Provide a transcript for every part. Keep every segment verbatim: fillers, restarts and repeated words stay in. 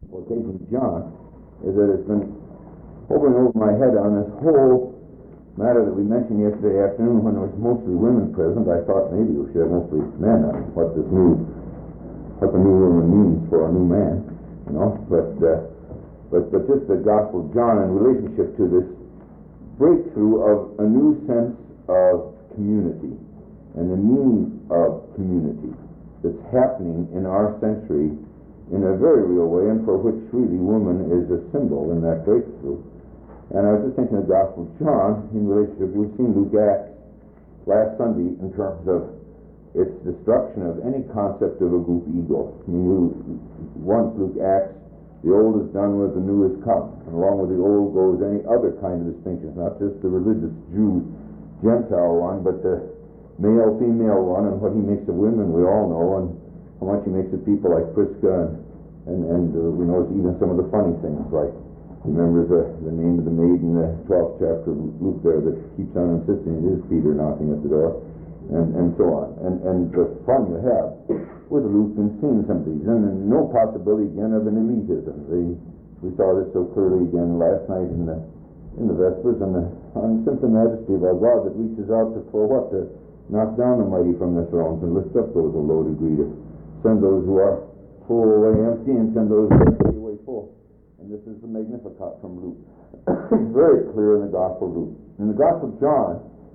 for taking John is that it's been over and over my head on this whole matter that we mentioned yesterday afternoon when there was mostly women present. I thought maybe we should have mostly men on what this new, what the new woman means for a new man, you know. But uh, but but just the Gospel of John in relationship to this breakthrough of a new sense of community and the meaning of community that's happening in our century in a very real way, and for which really woman is a symbol in that breakthrough. And I was just thinking of the Gospel of John in relationship, we've seen Luke Acts last Sunday in terms of its destruction of any concept of a group ego. I mean, you, once Luke Acts, the old is done with, the new is come. And along with the old goes any other kind of distinctions, not just the religious Jew, Gentile one, but the male, female one, and what he makes of women we all know, and how much he makes of people like Prisca, and, and, and uh, we know even some of the funny things, like remember the, the name of the maid in the twelfth chapter of Luke there that keeps on insisting it is Peter knocking at the door, and, and so on. And, and the fun you have with Luke in seeing some of these, and then no possibility again of an elitism. The, we saw this so clearly again last night in the in the Vespers, and the on the simple majesty of our God that reaches out to, for what? To knock down the mighty from their thrones and lift up those of low degree, to send those who are full away empty and send those who are empty away full. And this is the Magnificat from Luke. It's very clear in the Gospel of Luke. In the Gospel of John,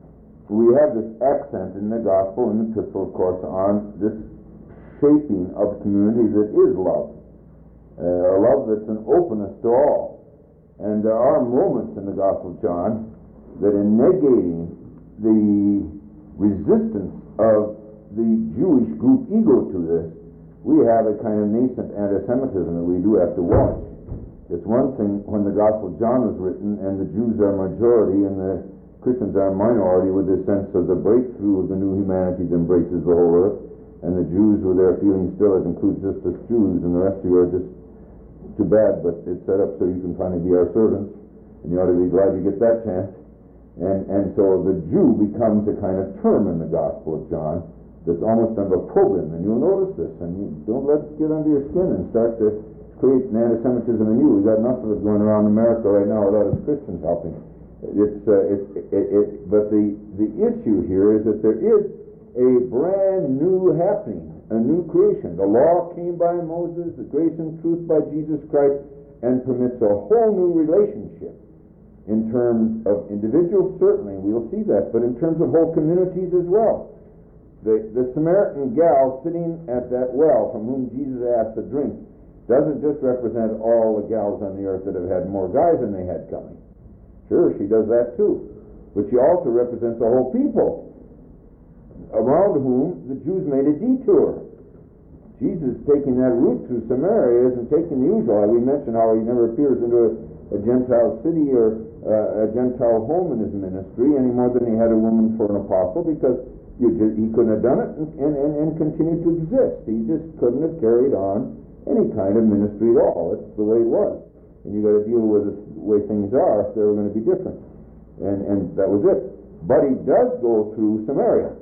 we have this accent in the Gospel and the Epistle, of course, on this shaping of community that is love. Uh, a love that's an openness to all. And there are moments in the Gospel of John that in negating the resistance of the Jewish group ego to this, we have a kind of nascent anti-Semitism that we do have to watch. It's one thing when the Gospel of John was written and the Jews are majority and the Christians are minority, with this sense of the breakthrough of the new humanity that embraces the whole earth, and the Jews with their feelings still, it includes just us Jews, and the rest of you are just too bad, but it's set up so you can finally be our servants, and you ought to be glad you get that chance. And and so the Jew becomes a kind of term in the Gospel of John that's almost of a program, and you'll notice this, and you don't let it get under your skin and start to create an anti-Semitism in you. We've got enough of it going around America right now without us Christians helping. It's uh, it's it, it, but the the issue here is that there is a brand new happening, a new creation. The law came by Moses, the grace and truth by Jesus Christ, and permits a whole new relationship. In terms of individuals, certainly, we'll see that, but in terms of whole communities as well. The, the Samaritan gal sitting at that well from whom Jesus asked to drink doesn't just represent all the gals on the earth that have had more guys than they had coming. Sure, she does that too. But she also represents a whole people around whom the Jews made a detour. Jesus taking that route through Samaria isn't taking the usual. We mentioned how he never appears into a, a Gentile city or uh, a Gentile home in his ministry any more than he had a woman for an apostle, because you just, he couldn't have done it and, and, and, and continued to exist. He just couldn't have carried on any kind of ministry at all. That's the way it was. And you got to deal with the way things are if they were going to be different. And, and that was it. But he does go through Samaria.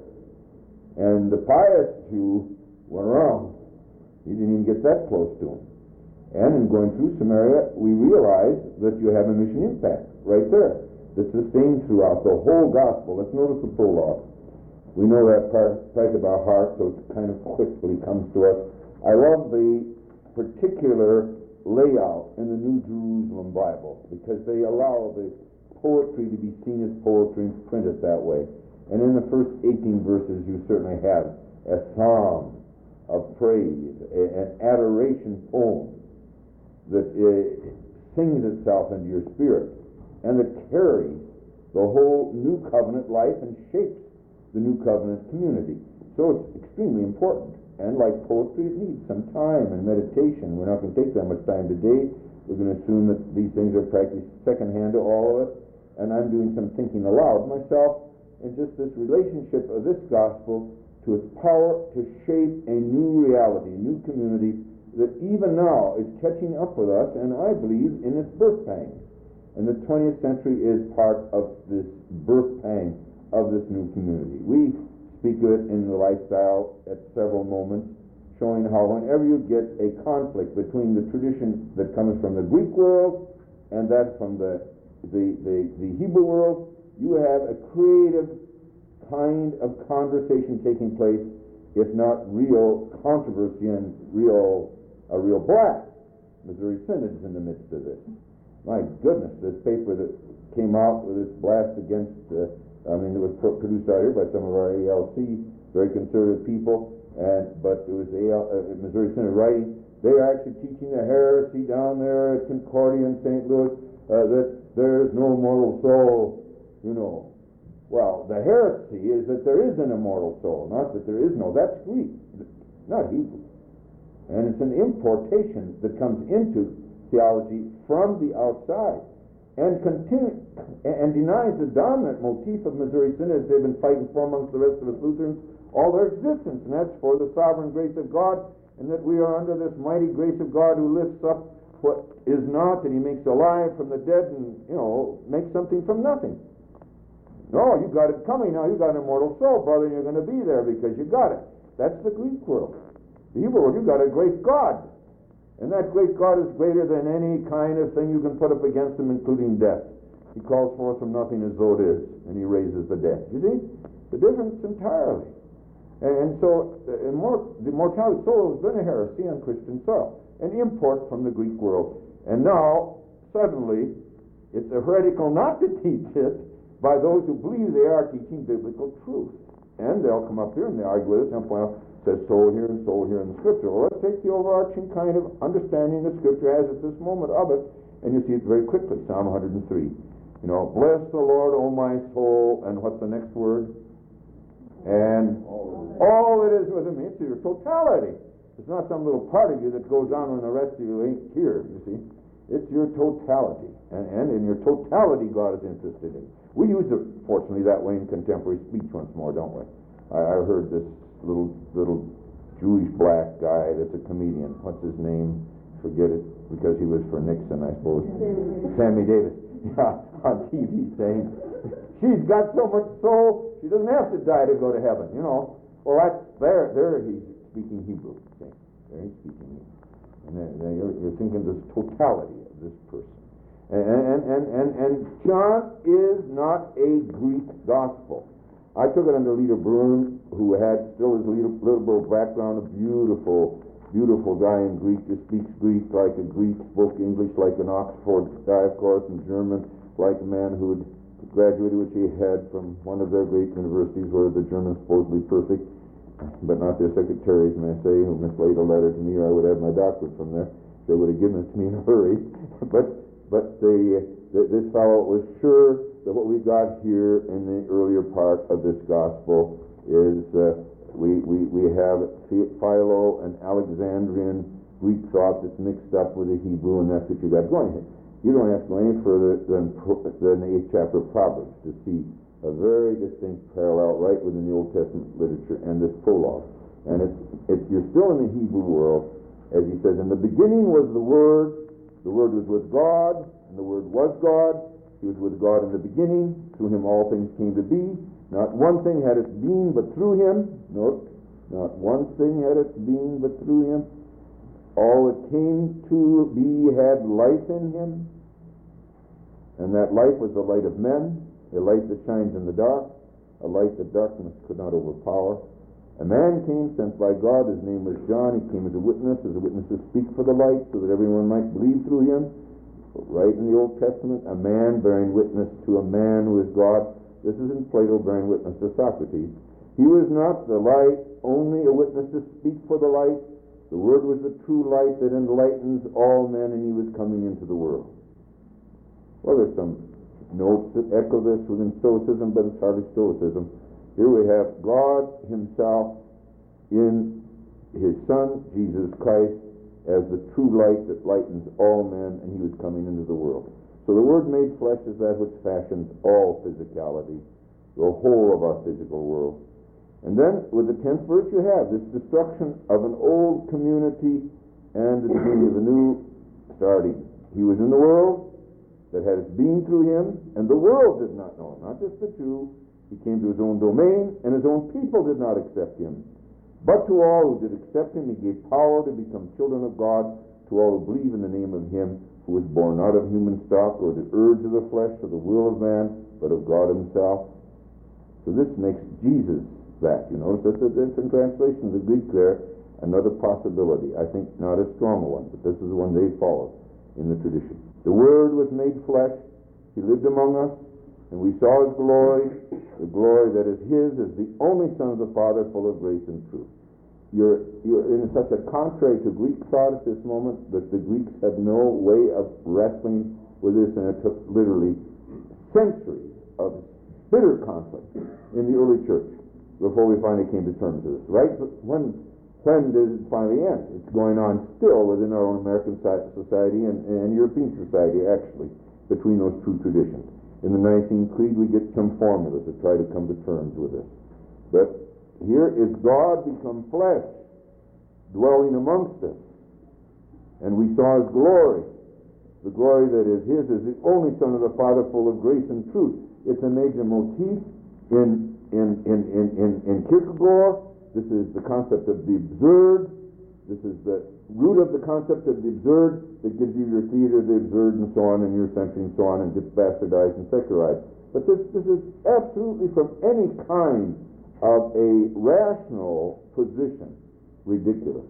And the pious Jew went around. He didn't even get that close to him. And in going through Samaria, we realize that you have a mission impact right there that's sustained throughout the whole gospel. Let's notice the prologue. We know that part, part of our heart, so it kind of quickly comes to us. I love the particular layout in the New Jerusalem Bible, because they allow the poetry to be seen as poetry and print it that way. And in the first eighteen verses, you certainly have a psalm of praise, an adoration poem that uh, sings itself into your spirit and that carries the whole new covenant life and shapes the new covenant community. So it's extremely important. And like poetry, it needs some time and meditation. We're not going to take that much time today. We're going to assume that these things are practiced secondhand to all of us. And I'm doing some thinking aloud myself in just this relationship of this gospel to its power to shape a new reality, a new community that even now is catching up with us, and I believe in its birth pangs. And the twentieth century is part of this birth pang of this new community. We speak of it in the lifestyle at several moments. showing how whenever you get a conflict between the tradition that comes from the Greek world and that from the, the, the, the Hebrew world, you have a creative kind of conversation taking place, if not real controversy and real a real blast. Missouri Synod is in the midst of this. My goodness, this paper that came out with this blast against, uh, I mean, it was pro- produced out here by some of our A L C, very conservative people, and but it was A L, uh, Missouri Synod writing. They are actually teaching the heresy down there at Concordia in Saint Louis uh, that there's no immortal soul, you know. Well, the heresy is that there is an immortal soul, not that there is no. That's Greek, not Hebrew. And it's an importation that comes into theology from the outside and continue, and denies the dominant motif of Missouri Synod they've been fighting for amongst the rest of us Lutherans all their existence, and that's for the sovereign grace of God, and that we are under this mighty grace of God who lifts up what is not, and he makes alive from the dead, and, you know, makes something from nothing. No, you got it coming now. You got an immortal soul, brother, and you're going to be there because you got it. That's the Greek world. The Hebrew world, you got a great God. And that great God is greater than any kind of thing you can put up against him, including death. He calls forth from nothing as though it is, and he raises the dead. You see? The difference entirely. And, and so, the, immort- the immortality of soul has been a heresy on Christian soil, an import from the Greek world. And now, suddenly, it's heretical not to teach it by those who believe they are teaching biblical truth. And they'll come up here and they argue with us and point out, it says soul here and soul here in the Scripture. Well, let's take the overarching kind of understanding the Scripture has at this moment of it, and you see it very quickly. Psalm one hundred three. You know, bless the Lord, O my soul, and what's the next word? And all that is within me. It's your totality. It's not some little part of you that goes on when the rest of you ain't here, you see. It's your totality. And, and in your totality, God is interested in. We use it, fortunately, that way in contemporary speech once more, don't we? I, I heard this little little Jewish black guy that's a comedian. What's his name? Forget it, because he was for Nixon, I suppose. Sammy Davis. Yeah, on T V saying, she's got so much soul, she doesn't have to die to go to heaven, you know. Well, that's, there, there he's speaking Hebrew. See? There he's speaking Hebrew. And there, there you're, you're thinking this totality of this person. And, and, and, and, and John is not a Greek gospel. I took it under Leder Brun, who had still his liberal background, a beautiful, beautiful guy in Greek, who speaks Greek like a Greek, spoke English like an Oxford guy, of course, and German like a man who had graduated, which he had from one of their great universities where the German's supposedly perfect, but not their secretaries, may I say, who mislaid a letter to me, or I would have my doctorate from there. They would have given it to me in a hurry. but but the, the, this fellow was sure that what we've got here in the earlier part of this gospel is uh, we, we, we have Philo and Alexandrian Greek thought that's mixed up with the Hebrew, and that's what you got going here. You don't have to go any further than, than the eighth chapter of Proverbs to see a very distinct parallel right within the Old Testament literature and this prologue. And it's, it's, you're still in the Hebrew world, as he says, in the beginning was the Word, the Word was with God, and the Word was God. He was with God in the beginning. Through him all things came to be. Not one thing had its being but through him. Note, not one thing had its being but through him. All that came to be had life in him. And that life was the light of men, a light that shines in the dark, a light that darkness could not overpower. A man came sent by God. His name was John. He came as a witness, as a witness to speak for the light, so that everyone might believe through him. Right in the Old Testament, a man bearing witness to a man who is God. This is in Plato bearing witness to Socrates. He was not the light, only a witness to speak for the light. The Word was the true light that enlightens all men, and he was coming into the world. Well, there's some notes that echo this within Stoicism, but it's hardly Stoicism. Here we have God himself in his Son, Jesus Christ, as the true light that lightens all men, and he was coming into the world. So the Word made flesh is that which fashions all physicality, the whole of our physical world. And then with the tenth verse you have this destruction of an old community and the beginning of a new starting. He was in the world that had its being through him, and the world did not know him, not just the Jew. He came to his own domain, and his own people did not accept him. But to all who did accept him, he gave power to become children of God, to all who believe in the name of him who was born not of human stock, or the urge of the flesh, or the will of man, but of God himself. So this makes Jesus that. You notice that's a different translation of the Greek there. Another possibility. I think not a strong one, but this is the one they follow in the tradition. The Word was made flesh. He lived among us, and we saw his glory, the glory that is his, as the only Son of the Father, full of grace and truth. You're, you're in such a contrary to Greek thought at this moment that the Greeks had no way of wrestling with this, and it took literally centuries of bitter conflict in the early church before we finally came to terms with this. Right? But when, when did it finally end? It's going on still within our own American society and, and European society, actually, between those two traditions. In the Nicene Creed, we get some formulas that try to come to terms with this. But here is God become flesh, dwelling amongst us. And we saw his glory. The glory that is his is the only Son of the Father, full of grace and truth. It's a major motif in, in, in, in, in, in Kierkegaard. This is the concept of the absurd. This is the root of the concept of the absurd that gives you your theater of the absurd and so on, and your century and so on, and gets bastardized and secularized. But this, this is absolutely, from any kind of a rational position, ridiculous.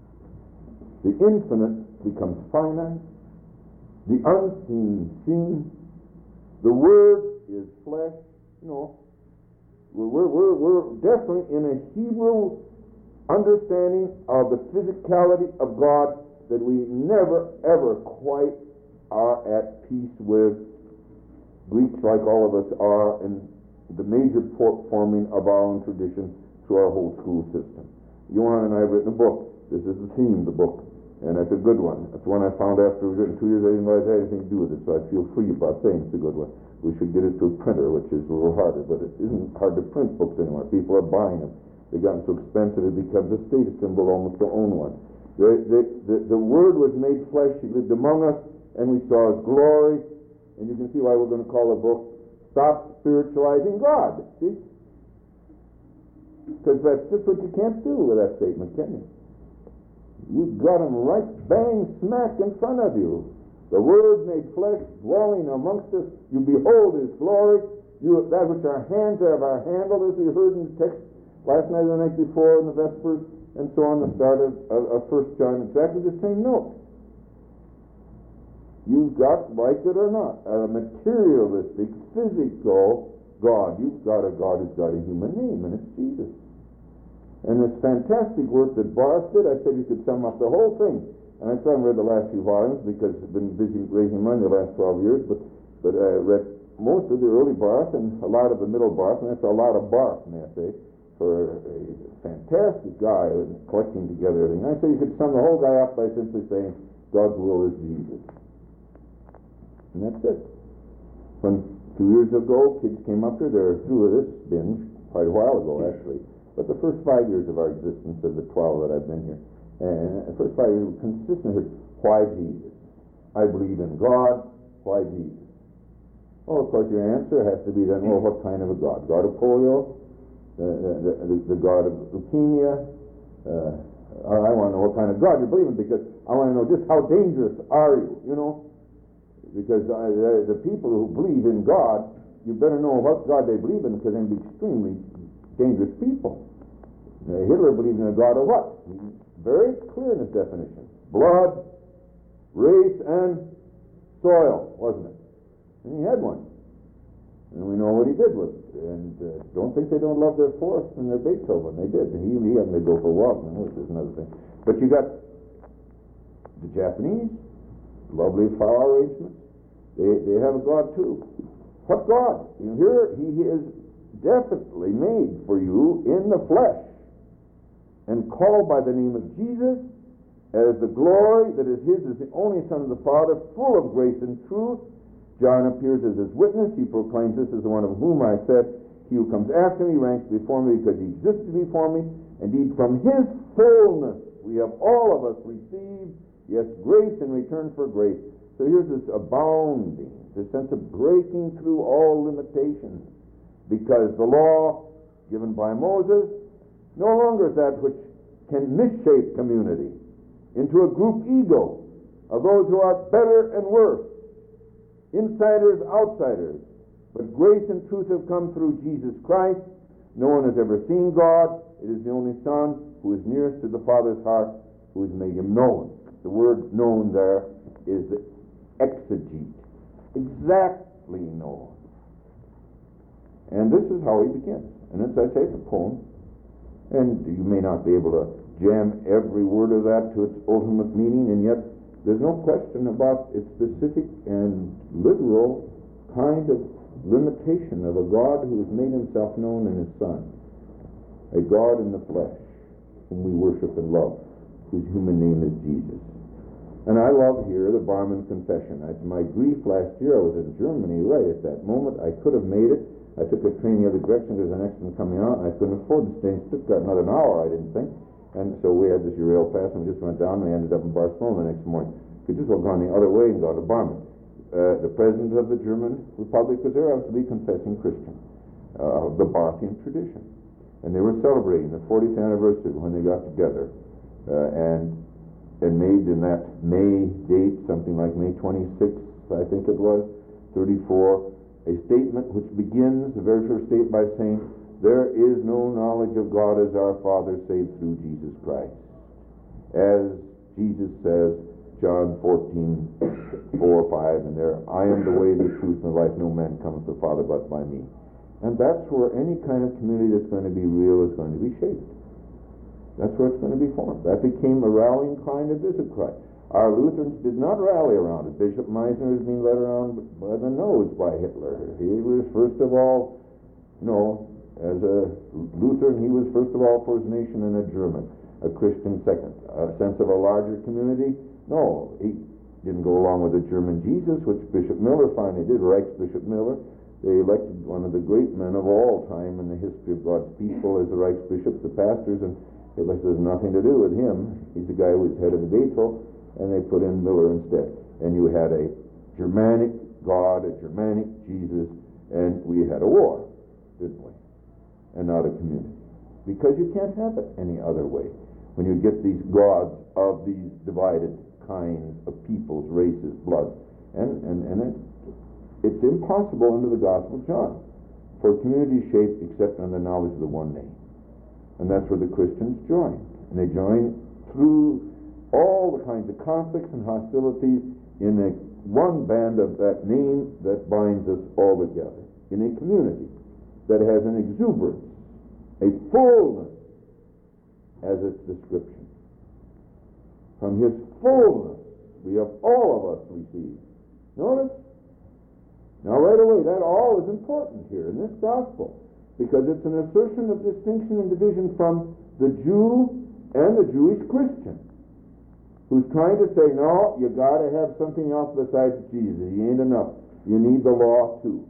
The infinite becomes finite. The unseen seen. The Word is flesh. You know, we're, we're, we're definitely in a Hebrew understanding of the physicality of God that we never, ever quite are at peace with. Greeks, like all of us, are in the major forming of our own tradition through our whole school system. Johan and I have written a book. This is the theme of the book, and it's a good one. It's one I found after we've written two years. I didn't realize I had anything to do with it, so I feel free about saying it's a good one. We should get it to a printer, which is a little harder, but it isn't hard to print books anymore. People are buying them. They've gotten so expensive it becomes a status symbol almost to own one. The, the, the, the Word was made flesh. He lived among us, and we saw his glory. And you can see why we're going to call the book Stop Spiritualizing God. See? Because that's just what you can't do with that statement, can you? You've got him right bang smack in front of you. The Word made flesh, dwelling amongst us. You behold his glory. You, that which our hands have our handled, as we heard in the text last night or the night before in the Vespers, and so on, the start of, of, of First John, exactly the same note. You've got, like it or not, a materialistic, physical God. You've got a God who's got a human name, and it's Jesus. And this fantastic work that Barth did, I said you could sum up the whole thing. And I still haven't read the last few volumes because I've been busy raising money the last twelve years, but, but I read most of the early Barth and a lot of the middle Barth, and that's a lot of Barth, may I say, for a fantastic guy collecting together everything. I say you could sum the whole guy up by simply saying God's will is Jesus. And that's it. When two years ago kids came up here, they're through with this binge quite a while ago actually. But the first five years of our existence, of the twelve that I've been here, and the first five years were consistently, why Jesus? I believe in God, why Jesus? Oh, of course your answer has to be then, well, what kind of a God? God of polio? The, the, the, the God of leukemia? Uh, I want to know what kind of God you believe in, because I want to know just how dangerous are you, you know? Because uh, the, the people who believe in God, you better know what God they believe in, because they're extremely dangerous people. Uh, Hitler believed in a God of what? Very clear in his definition. Blood, race, and soil, wasn't it? And he had one. And we know what he did with it. And uh, don't think they don't love their forests and their Beethoven. They did. He, he had them to go for walking, which is another thing. But you got the Japanese, lovely flower arrangements. They, they have a God too. What God? You know, here he is definitely made for you in the flesh and called by the name of Jesus as the glory that is his, is the only Son of the Father, full of grace and truth. John appears as his witness. He proclaims, this is the one of whom I said, he who comes after me ranks before me because he existed before me. Indeed, from his fullness we have all of us received, yes, grace in return for grace. So here's this abounding, this sense of breaking through all limitations, because the law given by Moses no longer that which can misshape community into a group ego of those who are better and worse, insiders, outsiders. But grace and truth have come through Jesus Christ. No one has ever seen God. It is the only Son who is nearest to the Father's heart, who has made him known. The word known there is exegete, exactly known. And this is how he begins. And as I say, it's a poem. And you may not be able to jam every word of that to its ultimate meaning, and yet there's no question about its specific and literal kind of limitation of a God who has made himself known in his Son, a God in the flesh whom we worship and love, whose human name is Jesus. And I love here the Barmen Confession. It's my grief last year. I was in Germany right at that moment. I could have made it. I took a train the other direction because the next one coming out, and I couldn't afford to stay in Stuttgart another hour, I didn't think. And so we had this rail pass, and we just went down, and we ended up in Barcelona the next morning. We could just have gone the other way and gone to Barmen. Uh, the president of the German Republic was there, obviously confessing Christian, uh, of the Barthian tradition. And they were celebrating the fortieth anniversary when they got together, uh, and and made in that May date, something like May twenty-sixth, I think it was, thirty-four, a statement which begins, the very first statement, by saying, "There is no knowledge of God as our Father save through Jesus Christ." As Jesus says, John fourteen, four or five, and there, "I am the way, the truth, and the life. No man cometh to the Father but by me." And that's where any kind of community that's going to be real is going to be shaped. That's where it's going to be formed. That became a rallying cry to visit Christ. Our Lutherans did not rally around it. Bishop Meisner was being led around by the nose by Hitler. He was, first of all, you know, as a Lutheran, he was first of all for his nation and a German, a Christian second. A sense of a larger community? No, he didn't go along with the German Jesus, which Bishop Miller finally did, Reichsbishop Miller. They elected one of the great men of all time in the history of God's people as the Reichsbishop, the pastors, and Hitler says nothing to do with him. He's the guy who was head of the Bethel, and they put in Miller instead. And you had a Germanic God, a Germanic Jesus, and we had a war, didn't we? And not a community. Because you can't have it any other way. When you get these gods of these divided kinds of peoples, races, blood. And, and, and it, it's impossible under the Gospel of John for a community shaped except on the knowledge of the one name. And that's where the Christians join. And they join through all the kinds of conflicts and hostilities in a one band of that name that binds us all together. In a community that has an exuberance, a fullness as its description. From his fullness we have all of us received. Notice? Now right away, that all is important here in this gospel, because it's an assertion of distinction and division from the Jew and the Jewish Christian, who's trying to say, no, you got to have something else besides Jesus. He ain't enough. You need the law too.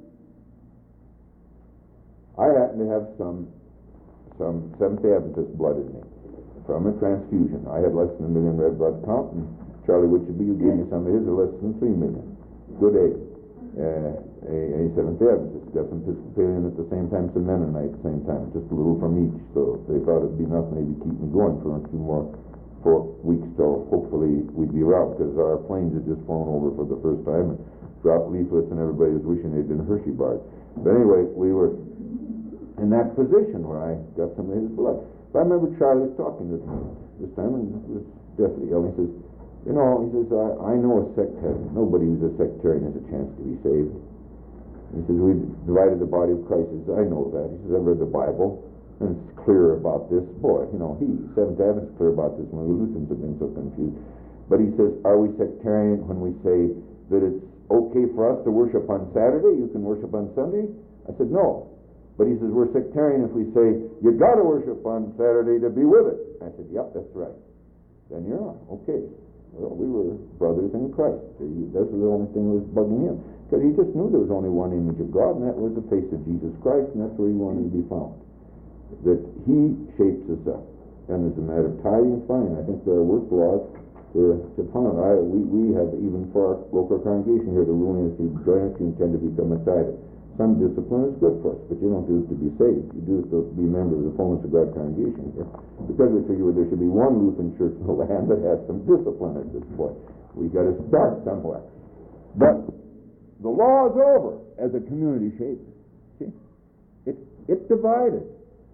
I happen to have some some Seventh-day Adventist blood in me from a transfusion. I had less than a million red blood count, and Charlie Witcherby, who gave me some of his, are less than three million. Good egg. Uh, a, a Seventh-day Adventist. Got some Episcopalian at the same time, some Mennonite at the same time, just a little from each. So they thought it'd be enough maybe keep me going for a few more four weeks till hopefully we'd be around, because our planes had just flown over for the first time and dropped leaflets, and everybody was wishing they'd been Hershey bars. But anyway, we were in that position where I got some of his blood. But I remember Charlie was talking with me this time, and he was deathly ill. He says, you know, he says, I, I know a sectarian. Nobody who's a sectarian has a chance to be saved. He says, we divided the body of Christ. He says, I know that. He says, I've read the Bible, and it's clear about this. Boy, you know, he, Seventh-day Adventist, is clear about this when we Lutherans have been so confused. But he says, are we sectarian when we say that it's okay for us to worship on Saturday? You can worship on Sunday? I said, no. But he says, we're sectarian if we say, you got to worship on Saturday to be with it. I said, yep, that's right. Then you're on. Okay. Well, we were brothers in Christ. This was the only thing that was bugging him. Because he just knew there was only one image of God, and that was the face of Jesus Christ, and that's where he wanted to be found. That he shapes us up. And as a matter of tithing and finding, I think there are worse laws to, to found. I, we, we have, even for our local congregation here, the ruling is you join us, you intend to become a tither. Some discipline is good for us, but you don't do it to be saved. You do it to be a member of the fullness of God congregation here. Because we figure there should be one Lutheran church in the land that has some discipline at this point. We got to start somewhere. But the law is over as a community shape. See? It, it divided.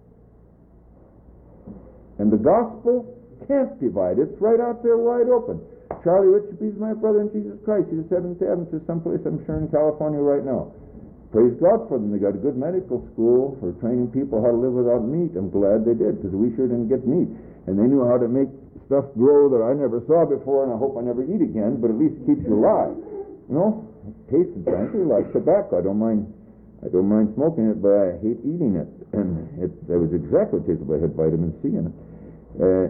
And the gospel can't divide. It's right out there wide open. Charlie Richardson is my brother in Jesus Christ. He's Seventh Avenue to someplace, I'm sure, in California right now. Praise God for them. They got a good medical school for training people how to live without meat. I'm glad they did, because we sure didn't get meat. And they knew how to make stuff grow that I never saw before, and I hope I never eat again, but at least it keeps you alive. You know, it tasted frankly like tobacco. I don't mind I don't mind smoking it, but I hate eating it. And it, it was exactly what it tasted like. It had vitamin C in it. Uh,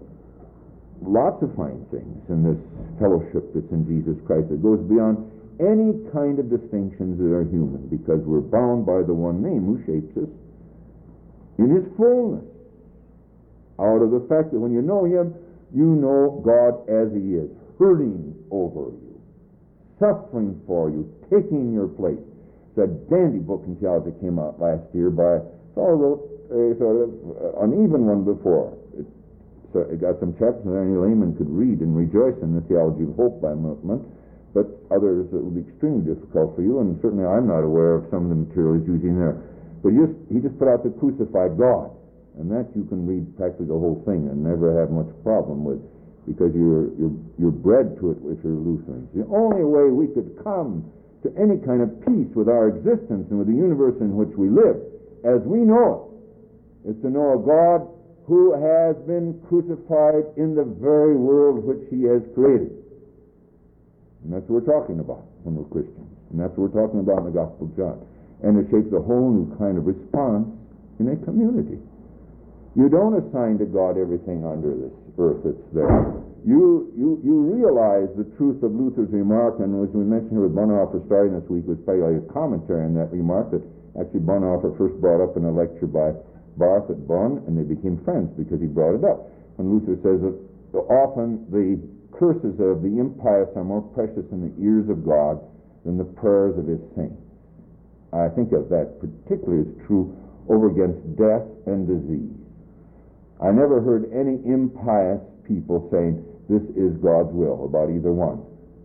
lots of fine things in this fellowship that's in Jesus Christ that goes beyond any kind of distinctions that are human, because we're bound by the one name who shapes us in his fullness. Out of the fact that when you know him, you know God as he is, hurting over you, suffering for you, taking your place. It's a dandy book in theology that came out last year by a fellow who wrote a sort of uneven one before. It, so it got some chapters there any layman could read and rejoice in the Theology of Hope by Miltman. But others, it would be extremely difficult for you, and certainly I'm not aware of some of the material he's using there. But he just, he just put out the crucified God, and that you can read practically the whole thing and never have much problem with, because you're, you're, you're bred to it if you're Lutherans. The only way we could come to any kind of peace with our existence and with the universe in which we live, as we know it, is to know a God who has been crucified in the very world which he has created. And that's what we're talking about when we're Christians. And that's what we're talking about in the Gospel of John. And it shapes a whole new kind of response in a community. You don't assign to God everything under this earth that's there. You you you realize the truth of Luther's remark, and as we mentioned here with Bonhoeffer starting this week, was probably like a commentary on that remark that actually Bonhoeffer first brought up in a lecture by Barth at Bonn, and they became friends because he brought it up. When Luther says that often the curses of the impious are more precious in the ears of God than the prayers of his saints. I think of that particularly as true over against death and disease. I never heard any impious people saying, this is God's will, about either one.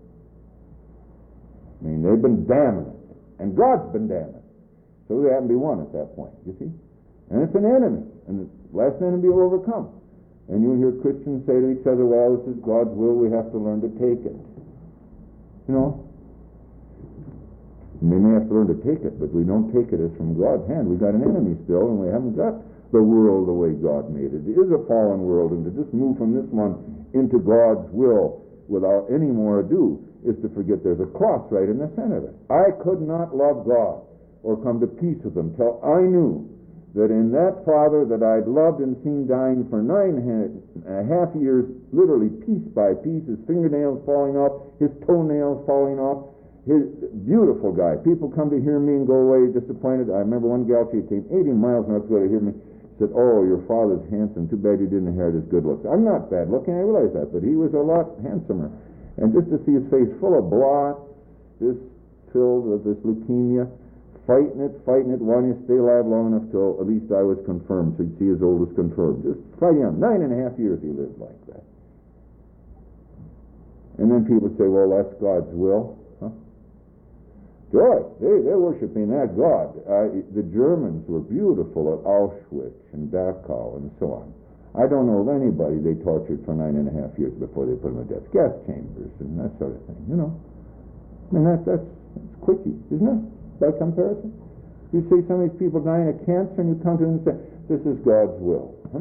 I mean, they've been damning it, and God's been damning it. So there happen to be one at that point, you see? And it's an enemy, and the last enemy will overcome. And you hear Christians say to each other, well, this is God's will, we have to learn to take it. You know, we may have to learn to take it, but we don't take it as from God's hand. We've got an enemy still, and we haven't got the world the way God made it. It is a fallen world, and to just move from this one into God's will without any more ado is to forget there's a cross right in the center of it. I could not love God or come to peace with him till I knew that in that Father that I'd loved and seen dying for nine and a half years, literally piece by piece, his fingernails falling off, his toenails falling off, his beautiful guy. People come to hear me and go away disappointed. I remember one gal, she came eighty miles north to hear me, said, oh, your father's handsome, too bad you didn't inherit his good looks. I'm not bad looking, I realize that, but he was a lot handsomer. And just to see his face full of blots, just filled with this leukemia, fighting it, fighting it, wanting to stay alive long enough till at least I was confirmed, so he'd see his oldest confirmed. Just fighting on. Nine and a half years he lived like that. And then people say, well, that's God's will. Huh? Joy, they, they're worshiping that God. Uh, the Germans were beautiful at Auschwitz and Dachau and so on. I don't know of anybody they tortured for nine and a half years before they put them in death gas chambers and that sort of thing, you know. I mean, that, that's, that's quickie, isn't it? By comparison, you see some of these people dying of cancer, and you come to them and say, this is God's will. Huh?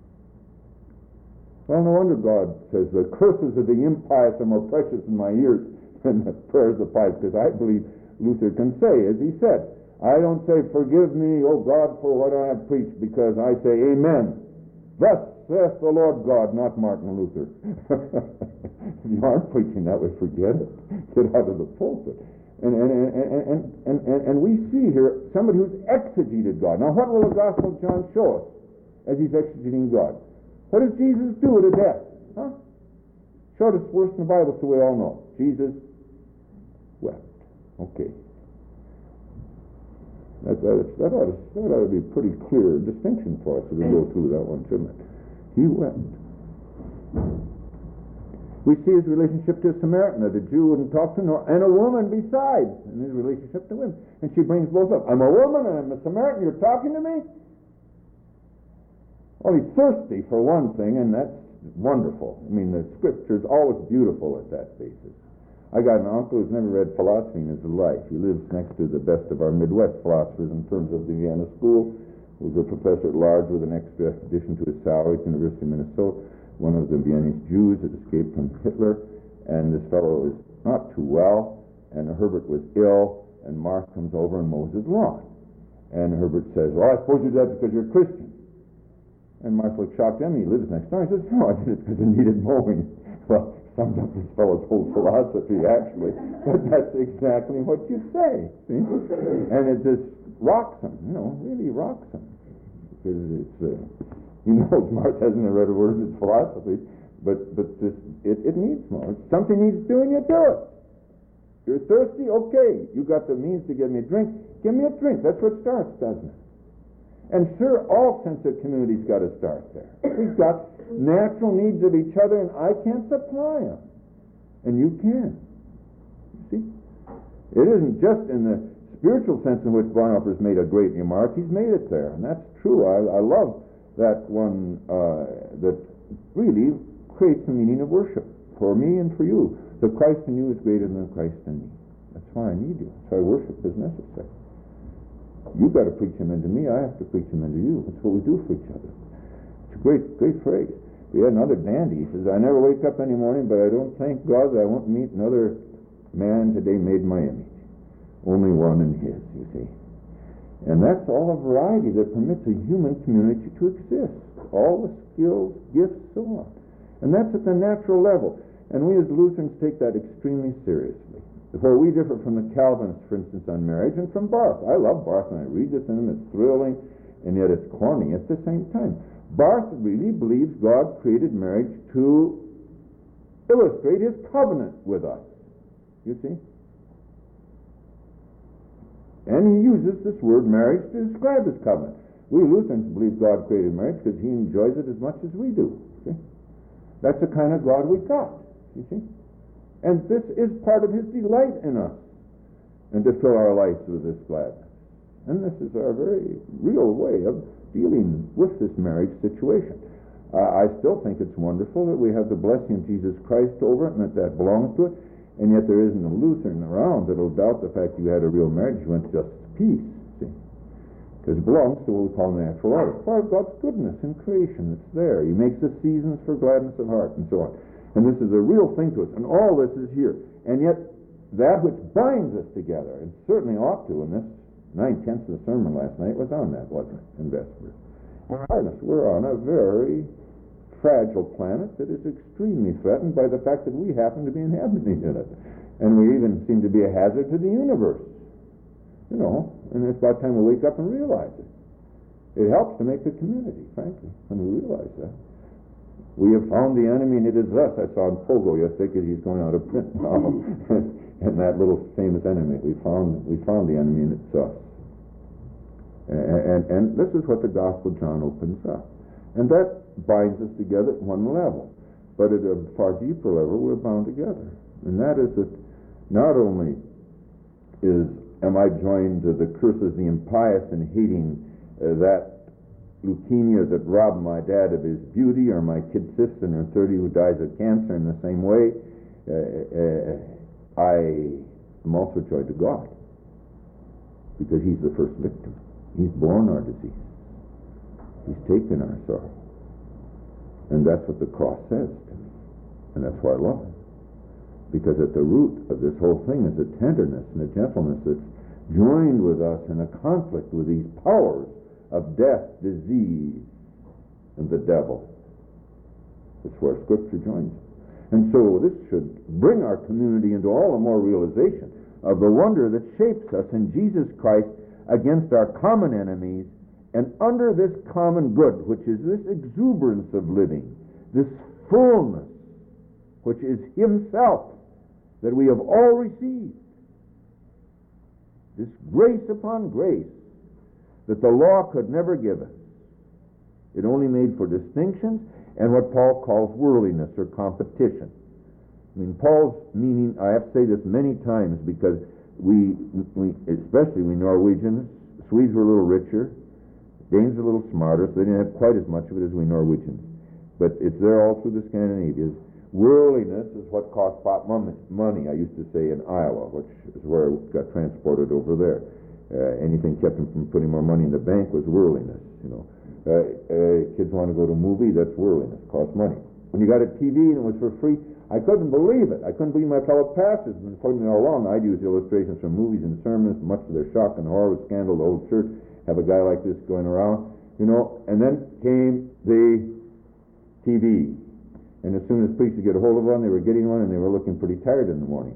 Well, no wonder God says the curses of the impious are more precious in my ears than the prayers of the pious, because I believe Luther can say, as he said, I don't say, forgive me, O God, for what I have preached, because I say, amen. Thus saith the Lord God, not Martin Luther. If you aren't preaching that way, forget it. Get out of the pulpit. And, and, and, and, and, and, and we see here somebody who's exegeted God. Now, what will the Gospel of John show us as he's exegeting God? What does Jesus do at a death? Huh? Shortest verse in the Bible, so we all know. Jesus wept. Okay. That, that, that, ought to, that ought to be a pretty clear distinction for us as we go through that one, shouldn't it? He wept. We see his relationship to a Samaritan that a Jew wouldn't talk to, nor, and a woman besides, in his relationship to women. And she brings both up. I'm a woman and I'm a Samaritan, you're talking to me? Well, he's thirsty for one thing, and that's wonderful. I mean, the Scripture's always beautiful at that basis. I got an uncle who's never read philosophy in his life. He lives next to the best of our Midwest philosophers in terms of the Vienna School. He was a professor at large with an extra addition to his salary at the University of Minnesota. One of the Viennese Jews that escaped from Hitler. And this fellow was not too well, and Herbert was ill, and Mark comes over and mows his lawn. And Herbert says, well, I suppose you did that because you're a Christian. And Mark looked shocked at him. He lives next door. He says, no, I did it because it needed mowing. Well, sums up this fellow's whole philosophy, actually. But that's exactly what you say, see? And it just rocks him, you know, really rocks him. Because it's, uh, he knows Mark hasn't read a word of his philosophy, but but this, it, it needs more. Something needs doing, you do it. You're thirsty? Okay. You got the means to give me a drink. Give me a drink. That's what starts, doesn't it? And sure, all sense of community's got to start there. We've got natural needs of each other, and I can't supply them. And you can. You see? It isn't just in the spiritual sense in which Bonhoeffer's made a great remark. He's made it there, and that's true. I, I love that one uh, that really creates the meaning of worship for me and for you. The Christ in you is greater than the Christ in me. That's why I need you. That's why worship is necessary. You've got to preach him into me. I have to preach him into you. That's what we do for each other. It's a great, great phrase. We had another dandy. He says, I never wake up any morning, but I don't thank God that I won't meet another man today made in my image. Only one in his, you see. And that's all a variety that permits a human community to exist. All the skills, gifts, so on. And that's at the natural level. And we as Lutherans take that extremely seriously. Where we differ from the Calvinists, for instance, on marriage, and from Barth. I love Barth, and I read this in him. It's thrilling, and yet it's corny at the same time. Barth really believes God created marriage to illustrate his covenant with us. You see? And he uses this word marriage to describe his covenant. We Lutherans believe God created marriage because he enjoys it as much as we do. See? That's the kind of God we got. You see? And this is part of his delight in us, and to fill our lives with this gladness. And this is our very real way of dealing with this marriage situation. Uh, I still think it's wonderful that we have the blessing of Jesus Christ over it, and that that belongs to it, and yet there isn't a Lutheran around that'll doubt the fact you had a real marriage, you went just peace, see? Because it belongs to what we call natural order. Part of God's goodness in creation, it's there. He makes the seasons for gladness of heart, and so on. And this is a real thing to us, and all this is here. And yet, that which binds us together, and certainly ought to, and this nine-tenths of the sermon last night was on that, wasn't it, in Vespers? We're on a very fragile planet that is extremely threatened by the fact that we happen to be inhabiting it. And we even seem to be a hazard to the universe. You know, and it's about time we wake up and realize it. It helps to make the community, frankly, when we realize that. We have found the enemy, and it is us. I saw in Pogo yesterday because he's going out of print now. And that little famous enemy, we found we found the enemy, and it's us. And, and, and this is what the Gospel of John opens up. And that binds us together at one level. But at a far deeper level, we're bound together. And that is that not only is am I joined to the curses of the impious and hating uh, that leukemia that robbed my dad of his beauty, or my kid sister in her thirties who dies of cancer in the same way, uh, uh, I am also joined to God, because he's the first victim. He's borne our disease. He's taken our sorrow. And that's what the cross says to me. And that's why I love him. Because at the root of this whole thing is a tenderness and a gentleness that's joined with us in a conflict with these powers of death, disease, and the devil. That's where Scripture joins. And so this should bring our community into all the more realization of the wonder that shapes us in Jesus Christ against our common enemies, and under this common good, which is this exuberance of living, this fullness which is himself, that we have all received. This grace upon grace that the law could never give us. It only made for distinctions and what Paul calls worldliness or competition. I mean, Paul's meaning, I have to say this many times because we, we especially we Norwegians, Swedes were a little richer, Danes were a little smarter, so they didn't have quite as much of it as we Norwegians. But it's there all through the Scandinavians. Worldliness is what cost pot money, I used to say, in Iowa, which is where it got transported over there. Uh, anything kept them from putting more money in the bank was worldliness, you know. Uh, uh, kids want to go to a movie, that's worldliness, costs money. When you got a T V and it was for free, I couldn't believe it. I couldn't believe my fellow pastors have been putting it all along. I'd use illustrations from movies and sermons, much to their shock and horror, scandal, the old church, have a guy like this going around, you know, and then came the T V. And as soon as preachers get a hold of one, they were getting one, and they were looking pretty tired in the morning.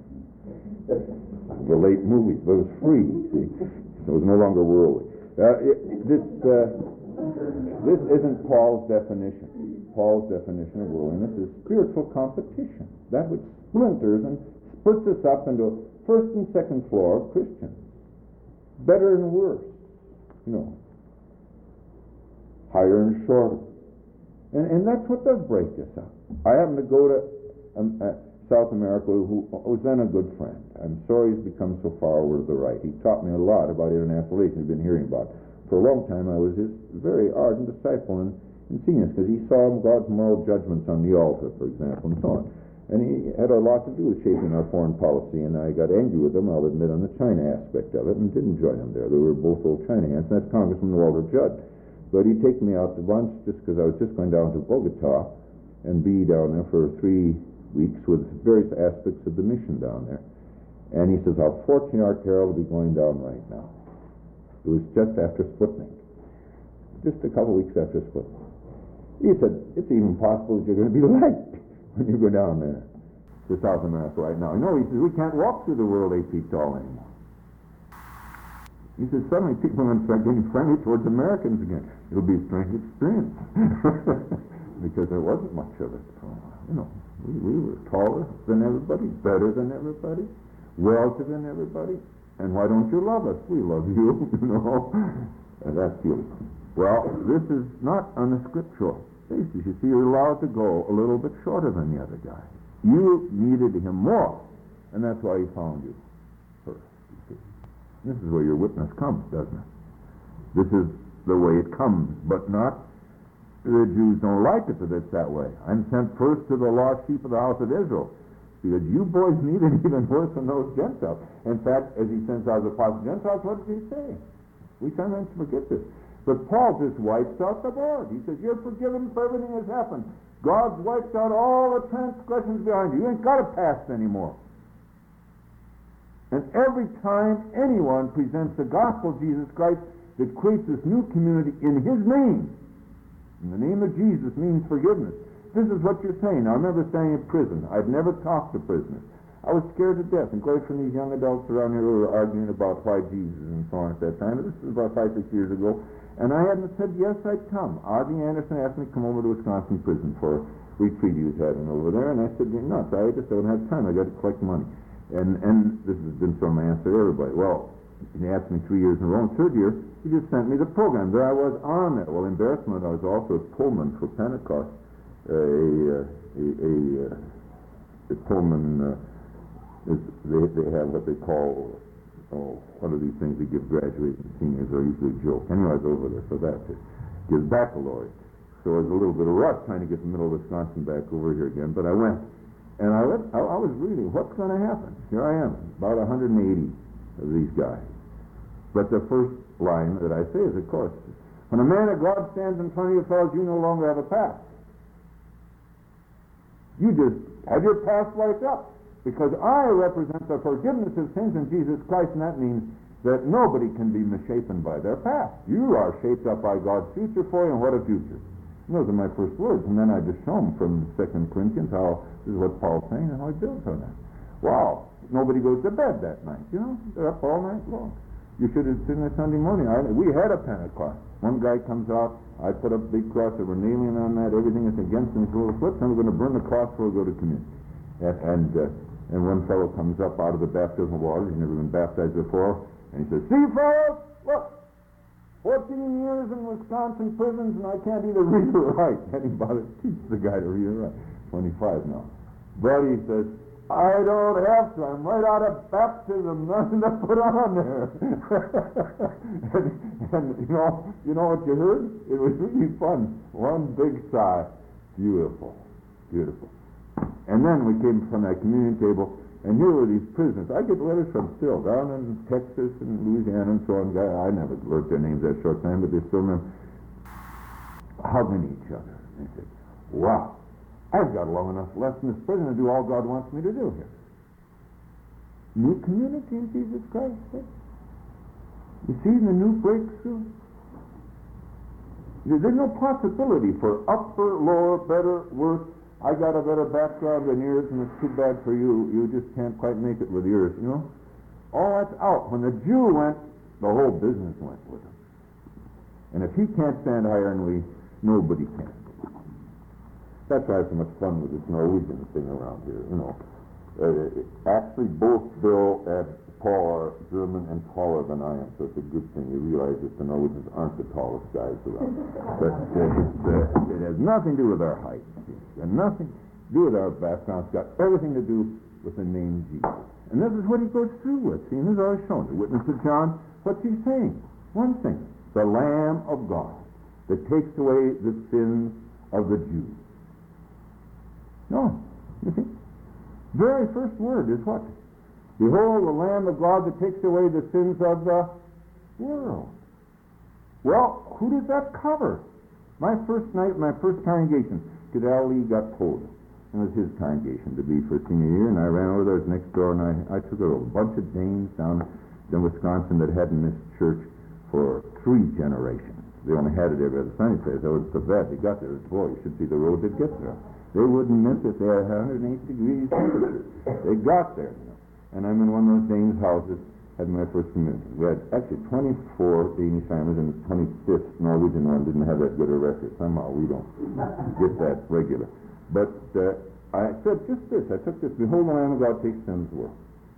The late movies, but it was free, see. So it was no longer worldly. Uh, it, this, uh, this isn't Paul's definition. Paul's definition of worldliness is spiritual competition, that which splinters and splits us up into first and second floor of Christians. Better and worse, you know. Higher and shorter. And, and that's what does break us up. I happened to go to um, uh, South America, who was then a good friend. I'm sorry he's become so far over to the right. He taught me a lot about international relations I've been hearing about. For a long time, I was his very ardent disciple in, in seeing this, because he saw God's moral judgments on the altar, for example, and so on. And he had a lot to do with shaping our foreign policy, and I got angry with him, I'll admit, on the China aspect of it, and didn't join him there. They were both old China hands, and that's Congressman Walter Judd. But he'd take me out to lunch just because I was just going down to Bogota and be down there for three weeks with various aspects of the mission down there. And he says, how fortunate you are, Carol, to be going down right now. It was just after Sputnik. Just a couple weeks after Sputnik. He said, it's even possible that you're going to be liked when you go down there to South America right now. You know, he says, we can't walk through the world eight feet tall anymore. He says, suddenly people are going to start getting friendly towards Americans again. It'll be a strange experience. Because there wasn't much of it. So, you know, we, we were taller than everybody, better than everybody, wealthier than everybody. And why don't you love us? We love you, you know. And that's you. Well, this is not on the scriptural basis. You see, you're allowed to go a little bit shorter than the other guy. You needed him more. And that's why he found you first. You see. This is where your witness comes, doesn't it? This is the way it comes, but not the Jews don't like it that it's that way. I'm sent first to the lost sheep of the house of Israel, because you boys need it even worse than those Gentiles. In fact, as he sends out the apostles Gentiles, what does he say? We sometimes forget this. But Paul just wipes out the board. He says, you're forgiven for everything that's happened. God's wiped out all the transgressions behind you. You ain't got a past anymore. And every time anyone presents the gospel of Jesus Christ that creates this new community in his name, in the name of Jesus means forgiveness. This is what you're saying. Now, I remember staying in prison. I'd never talked to prisoners. I was scared to death, and quite from these young adults around here who were arguing about why Jesus and so on at that time. This was about five, six years ago. And I hadn't said, yes, I'd come. Ozzie Anderson asked me to come over to Wisconsin prison for a retreat he was having over there. And I said, you're nuts. I just don't have time. I got to collect money. And and this has been sort of my answer to everybody. Well, he asked me three years in a row. And third year, he just sent me the program. There I was on it. Well, embarrassment, I was also at Pullman for Pentecost. A, a, a, a Pullman, uh, is, they, they have what they call, oh, what are these things they give graduating seniors are usually a joke. Anyway, I was over there, so that's it. Gives baccalaureate. So it was a little bit of rush trying to get the middle of Wisconsin back over here again, but I went. And I, went, I, I was reading, what's going to happen? Here I am, about one hundred eighty of these guys. But the first line that I say is, of course, when a man of God stands in front of you, fellows, you no longer have a past. You just have your past wiped up. Because I represent the forgiveness of sins in Jesus Christ, and that means that nobody can be misshapen by their past. You are shaped up by God's future for you, and what a future. And those are my first words, and then I just show them from Second Corinthians how this is what Paul's saying and how he builds on that. Wow, nobody goes to bed that night, you know, they're up all night long. You should have seen it Sunday morning. I, we had a Pentecost. One guy comes out, I put up a big cross, they were nailing on that, everything that's against him, so flips, and we're going to burn the cross before we go to communion. And, and, uh, and one fellow comes up out of the baptismal water, he's never been baptized before, and he says, "See, fellows, look, fourteen years in Wisconsin prisons, and I can't either read or write." And he bothered to teach the guy to read or write. twenty-five now. But he says, "I don't have to. I'm right out of baptism. Nothing to put on there." and, and you know, you know what you heard? It was really fun. One big sigh. Beautiful, beautiful. And then we came from that communion table, and here were these prisoners. I get letters from still down in Texas and Louisiana and so on. I never learned their names that short time, but they still remember hugging each other. And they said, "Wow, I've got long enough left in this prison to do all God wants me to do here." New community in Jesus Christ. Eh? You see the new breakthrough? There's no possibility for upper, lower, better, worse. I got a better background than yours, and it's too bad for you. You just can't quite make it with yours, you know? All that's out. When the Jew went, the whole business went with him. And if he can't stand ironly, nobody can. That's why I have so much fun with this Norwegian thing around here, you know. Uh, actually, both Bill and Paul are German and taller than I am, so it's a good thing. You realize that the Norwegians aren't the tallest guys around. But uh, it's, uh, it has nothing to do with our height. It's got nothing to do with our background. It's got everything to do with the name Jesus. And this is what he goes through with. See, and this is always shown. The witness of John, what's he saying? One thing. The Lamb of God that takes away the sins of the Jews. No. You see? Very first word is what? "Behold, the Lamb of God that takes away the sins of the world." Well, who does that cover? My first night, my first congregation, Cadell Lee got pulled. It was his congregation to be for senior year, and I ran over there, it was next door, and I, I took a bunch of Danes down in Wisconsin that hadn't missed church for three generations. They only had it every other Sunday place. That was so bad. They got there. Boy, you should see the road that gets there. They wouldn't miss it. They had one hundred eight degrees temperature. They got there. You know. And I'm in one of those Danes' houses, had my first communion. We had actually twenty-four Danish families, and the twenty-fifth Norwegian one didn't have that good a record. Somehow we don't get that regular. But uh, I said just this. I took this. "Behold, the Lamb of God takes sins of the world."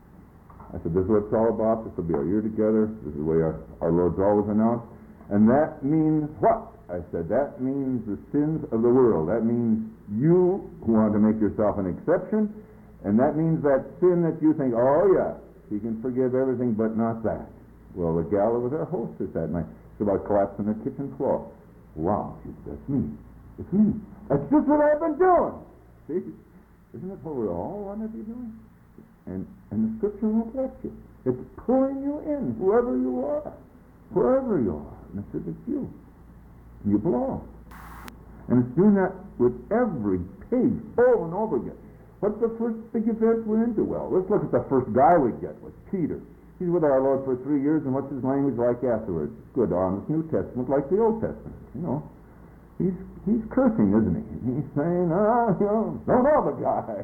I said, this is what it's all about. This will be our year together. This is the way our, our Lord's always announced. And that means what? I said, that means the sins of the world. That means you who want to make yourself an exception. And that means that sin that you think, oh yeah, he can forgive everything but not that. Well, the gal was our hostess that night. It's about collapsing the kitchen floor. Wow, she said, that's me. It's me. That's just what I've been doing. See? Isn't it what we all want to be doing? And and the Scripture won't let you. It's pulling you in, whoever you are, wherever you are. And it says it's you. You belong. And it's doing that with every page over and over again. What's the first big event we're into? Well, let's look at the first guy we get with Peter. He's with our Lord for three years, and what's his language like afterwards? Good, honest New Testament, like the Old Testament. You know, he's he's cursing, isn't he? He's saying, ah, you know, don't know the guy.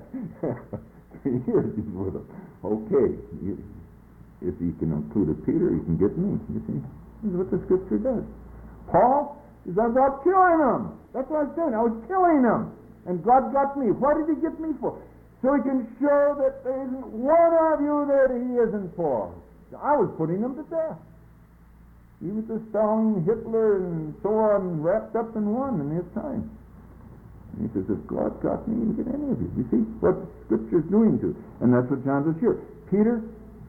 Three years he's with him. Okay, you, if he can include a Peter, he can get me. You see, this is what the Scripture does. Paul is about killing him. That's what I was doing. I was killing him. And God got me. What did he get me for? So he can show that there isn't one of you that he isn't for. I was putting them to death. Even the Stalin, Hitler, and so on, wrapped up in one in his time. And he says, if God got me, he can get any of you. You see what Scripture's doing to it. And that's what John says here. Peter,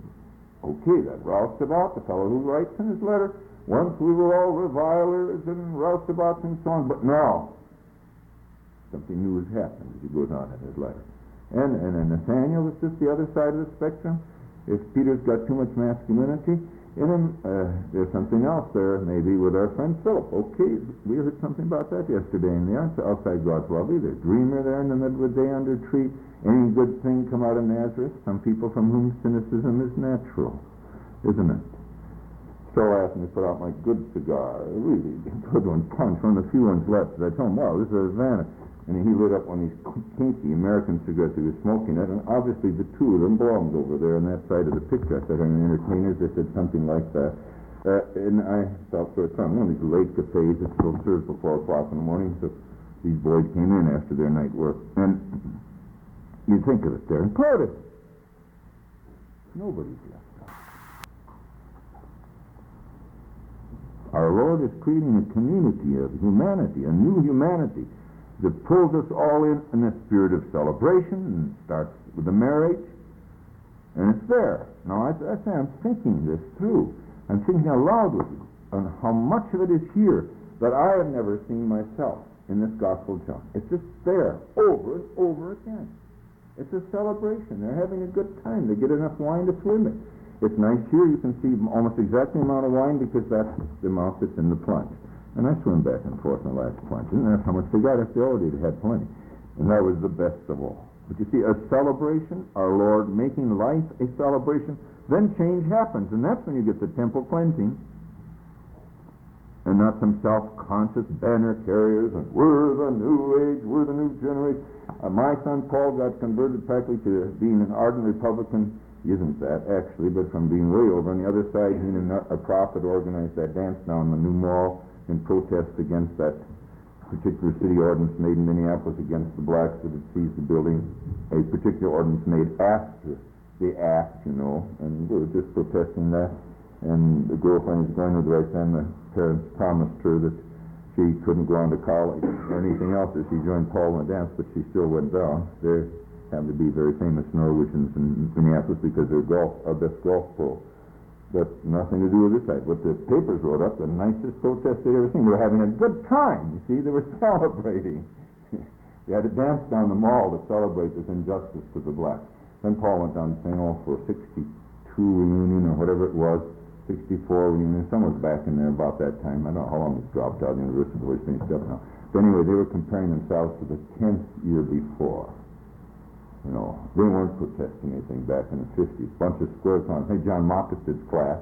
okay, that roustabout, the fellow who writes in his letter, once we were all revilers and roustabouts and so on, but now something new has happened, as he goes on in his letter. And, and, and Nathaniel is just the other side of the spectrum. If Peter's got too much masculinity in him, uh, there's something else there, maybe with our friend Philip. Okay, we heard something about that yesterday in the outside God's love. There's a dreamer there in the middle of the day under a tree. Any good thing come out of Nazareth? Some people from whom cynicism is natural, isn't it? So I asked him to put out my good cigar, a really good one, punch, one of the few ones left. I told him, wow, this is a Havana. And he lit up one of these kinky American cigarettes he was smoking it, and obviously the two of them belonged over there on that side of the picture. I said, on the entertainers, they said something like that. Uh, and I thought, for a time, one of these late cafes that still serves till four o'clock in the morning, so these boys came in after their night work. And you'd think of it there, and Curtis, nobody's left out. Our Lord is creating a community of humanity, a new humanity, that pulls us all in in a spirit of celebration, and starts with the marriage, and it's there. Now, I, I say I'm thinking this through. I'm thinking aloud with you on how much of it is here that I have never seen myself in this Gospel of John. It's just there, over and over again. It's a celebration. They're having a good time. They get enough wine to swim in. It's nice here. You can see almost exactly the amount of wine because that's the amount that's in the plunge. And I swim back and forth in the last plunge. And that's how much they got if they already had plenty. And that was the best of all. But you see, a celebration, our Lord making life a celebration, then change happens. And that's when you get the temple cleansing. And not some self-conscious banner carriers, and we're the new age, we're the new generation. Uh, my son Paul got converted practically to being an ardent Republican. He isn't that, actually, but from being way over on the other side, he and a prophet organized that dance down the New Mall in protest against that particular city ordinance made in Minneapolis against the blacks that had seized the building. A particular ordinance made after the act, you know, and we were just protesting that. And the girlfriend was going to the right time. The parents promised her that she couldn't go on to college or anything else if she joined Paul in the dance, but she still went down. They happened to be very famous Norwegians in Minneapolis because they're golf, our best golf pro. But nothing to do with this side. What the papers wrote up, the nicest protest they'd ever seen. They were having a good time. You see, they were celebrating. They had to dance down the mall to celebrate this injustice to the blacks. Then Paul went down to Saint Paul for a sixty-two reunion or whatever it was, sixty-four reunion. Some was back in there about that time. I don't know how long it's dropped out of the university before it's finished up now. But anyway, they were comparing themselves to the tenth year before. You know, they weren't protesting anything back in the fifties. Bunch of square clowns. Hey, John Mockasted's class.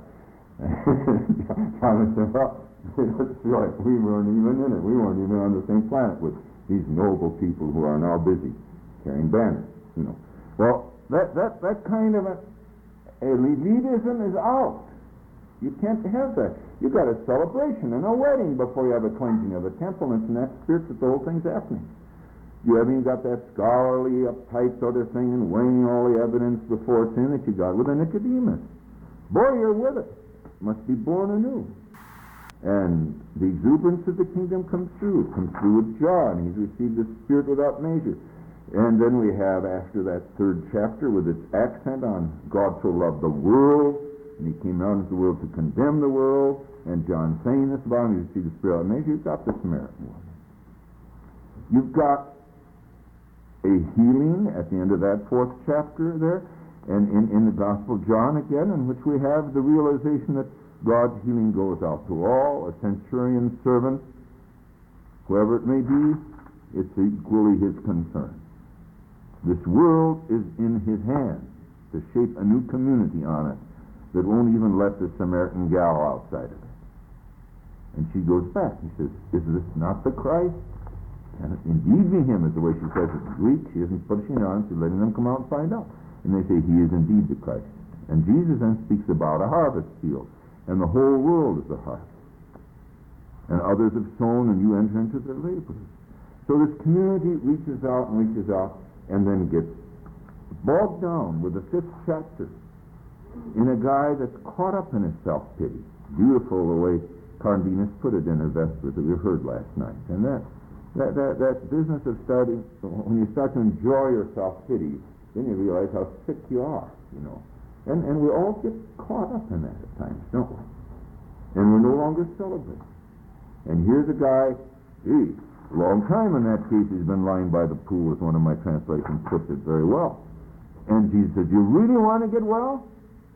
John said, well, it's like we weren't even in it. We weren't even on the same planet with these noble people who are now busy carrying banners. You know, well, that that that kind of a, a elitism is out. You can't have that. You got a celebration and a wedding before you have a cleansing of the temple, and it's in that spirit that the whole thing's happening. You haven't even got that scholarly, uptight sort of thing and weighing all the evidence before sin that you got with a Nicodemus. Boy, you're with it. Must be born anew. And the exuberance of the kingdom comes through. It comes through with John. He's received the Spirit without measure. And then we have, after that third chapter, with its accent on God so loved the world, and he came out into the world to condemn the world, and John saying this about him, you see the Spirit without measure, you've got the Samaritan woman. You've got a healing at the end of that fourth chapter there, and in, in the Gospel of John again, in which we have the realization that God's healing goes out to all, a centurion servant, whoever it may be, it's equally his concern. This world is in his hands to shape a new community on it that won't even let the Samaritan gal outside of it. And she goes back. He says, is this not the Christ? And indeed be him, is the way she says it in Greek. She isn't pushing it on, she's letting them come out and find out. And they say, he is indeed the Christ. And Jesus then speaks about a harvest field, and the whole world is a harvest. And others have sown, and you enter into their labors. So this community reaches out and reaches out, and then gets bogged down with the fifth chapter in a guy that's caught up in his self-pity. Beautiful the way Cardenas put it in her Vespers that we heard last night. And that That, that, that business of starting, when you start to enjoy your self-pity, then you realize how sick you are, you know. And and we all get caught up in that at times, don't we? And we're no longer celebrating. And here's a guy, gee, a long time in that case he's been lying by the pool, as one of my translations puts it very well. And Jesus said, you really want to get well?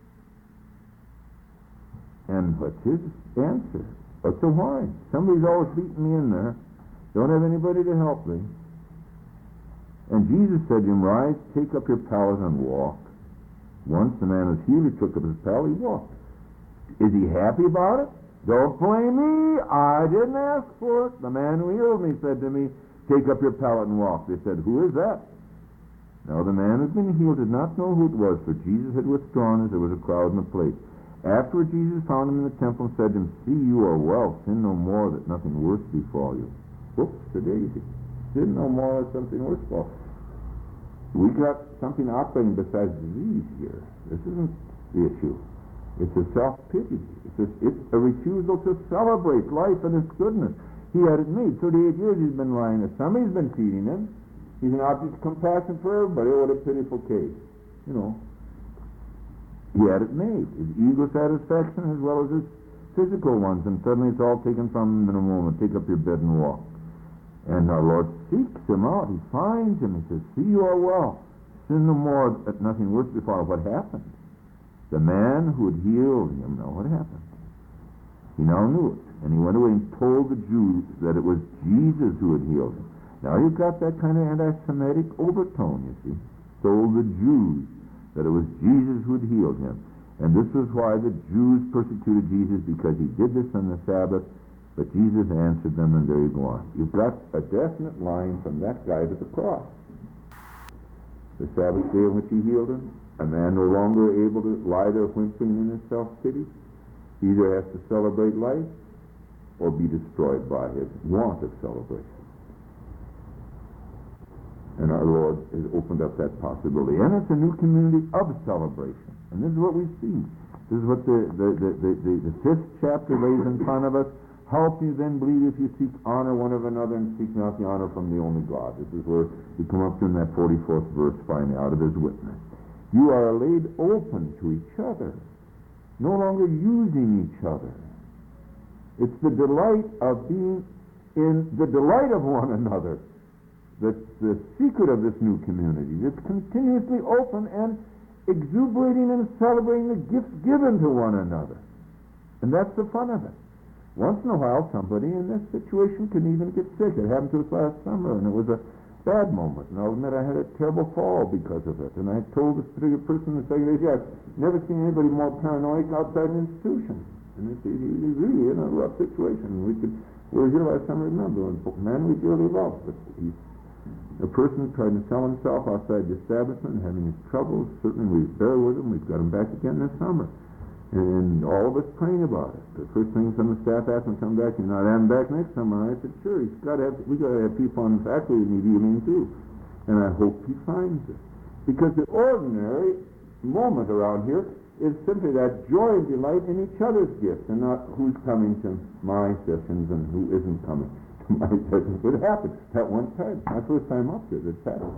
And what's his answer? What's the why? Somebody's always beating me in there. Don't have anybody to help thee. And Jesus said to him, rise, take up your pallet and walk. Once the man was healed, he took up his pallet, he walked. Is he happy about it? Don't blame me. I didn't ask for it. The man who healed me said to me, take up your pallet and walk. They said, who is that? Now the man who had been healed did not know who it was, for Jesus had withdrawn as there was a crowd in the place. Afterward Jesus found him in the temple and said to him, see, you are well. Sin no more, that nothing worse befall you. Whoops, the daisy. Sin no more, that something worse befall. We got something operating besides disease here. This isn't the issue. It's a self-pity. It's a, it's a refusal to celebrate life and its goodness. He had it made. thirty-eight years he's been lying there. Somebody's been feeding him. He's an object of compassion for everybody. Oh, what a pitiful case. You know. He had it made. His ego satisfaction as well as his physical ones. And suddenly it's all taken from him in a moment. Take up your bed and walk. And our Lord seeks him out. He finds him. He says, see, you are well. Sin no more, that nothing worse befall. What happened? The man who had healed him, now what happened? He now knew it. And he went away and told the Jews that it was Jesus who had healed him. Now you've got that kind of anti-Semitic overtone, you see. Told the Jews that it was Jesus who had healed him. And this was why the Jews persecuted Jesus, because he did this on the Sabbath. But Jesus answered them, and there you go on. You've got a definite line from that guy to the cross. The Sabbath day on which he healed him, a man no longer able to lie there whimpering in his self-pity, either has to celebrate life or be destroyed by his want of celebration. And our Lord has opened up that possibility. And it's a new community of celebration. And this is what we see. This is what the, the, the, the, the, the fifth chapter lays in front of us. Help you then believe if you seek honor one of another and seek not the honor from the only God. This is where we come up to in that forty-fourth verse, finally, out of his witness. You are laid open to each other, no longer using each other. It's the delight of being in the delight of one another that's the secret of this new community. It's continuously open and exuberating and celebrating the gifts given to one another. And that's the fun of it. Once in a while, somebody in this situation can even get sick. It happened to us last summer, and it was a bad moment. And I'll admit I had a terrible fall because of it. And I told this particular person in the second day, I've never seen anybody more paranoid outside an institution. And it's he's really in a rough situation. We could, we were here last summer, remember, and man we dearly love. But he's a person trying to sell himself outside the establishment, having his troubles. Certainly we bear with him. We've got him back again this summer. And all of us praying about it. The first thing some of the staff asked him to come back, you're not having back next summer. I said, sure, he's got to have, we got to have people on the faculty that need healing too. And I hope he finds it. Because the ordinary moment around here is simply that joy and delight in each other's gifts, and not who's coming to my sessions and who isn't coming to my sessions. It happened at one time. My first time up here, this happened.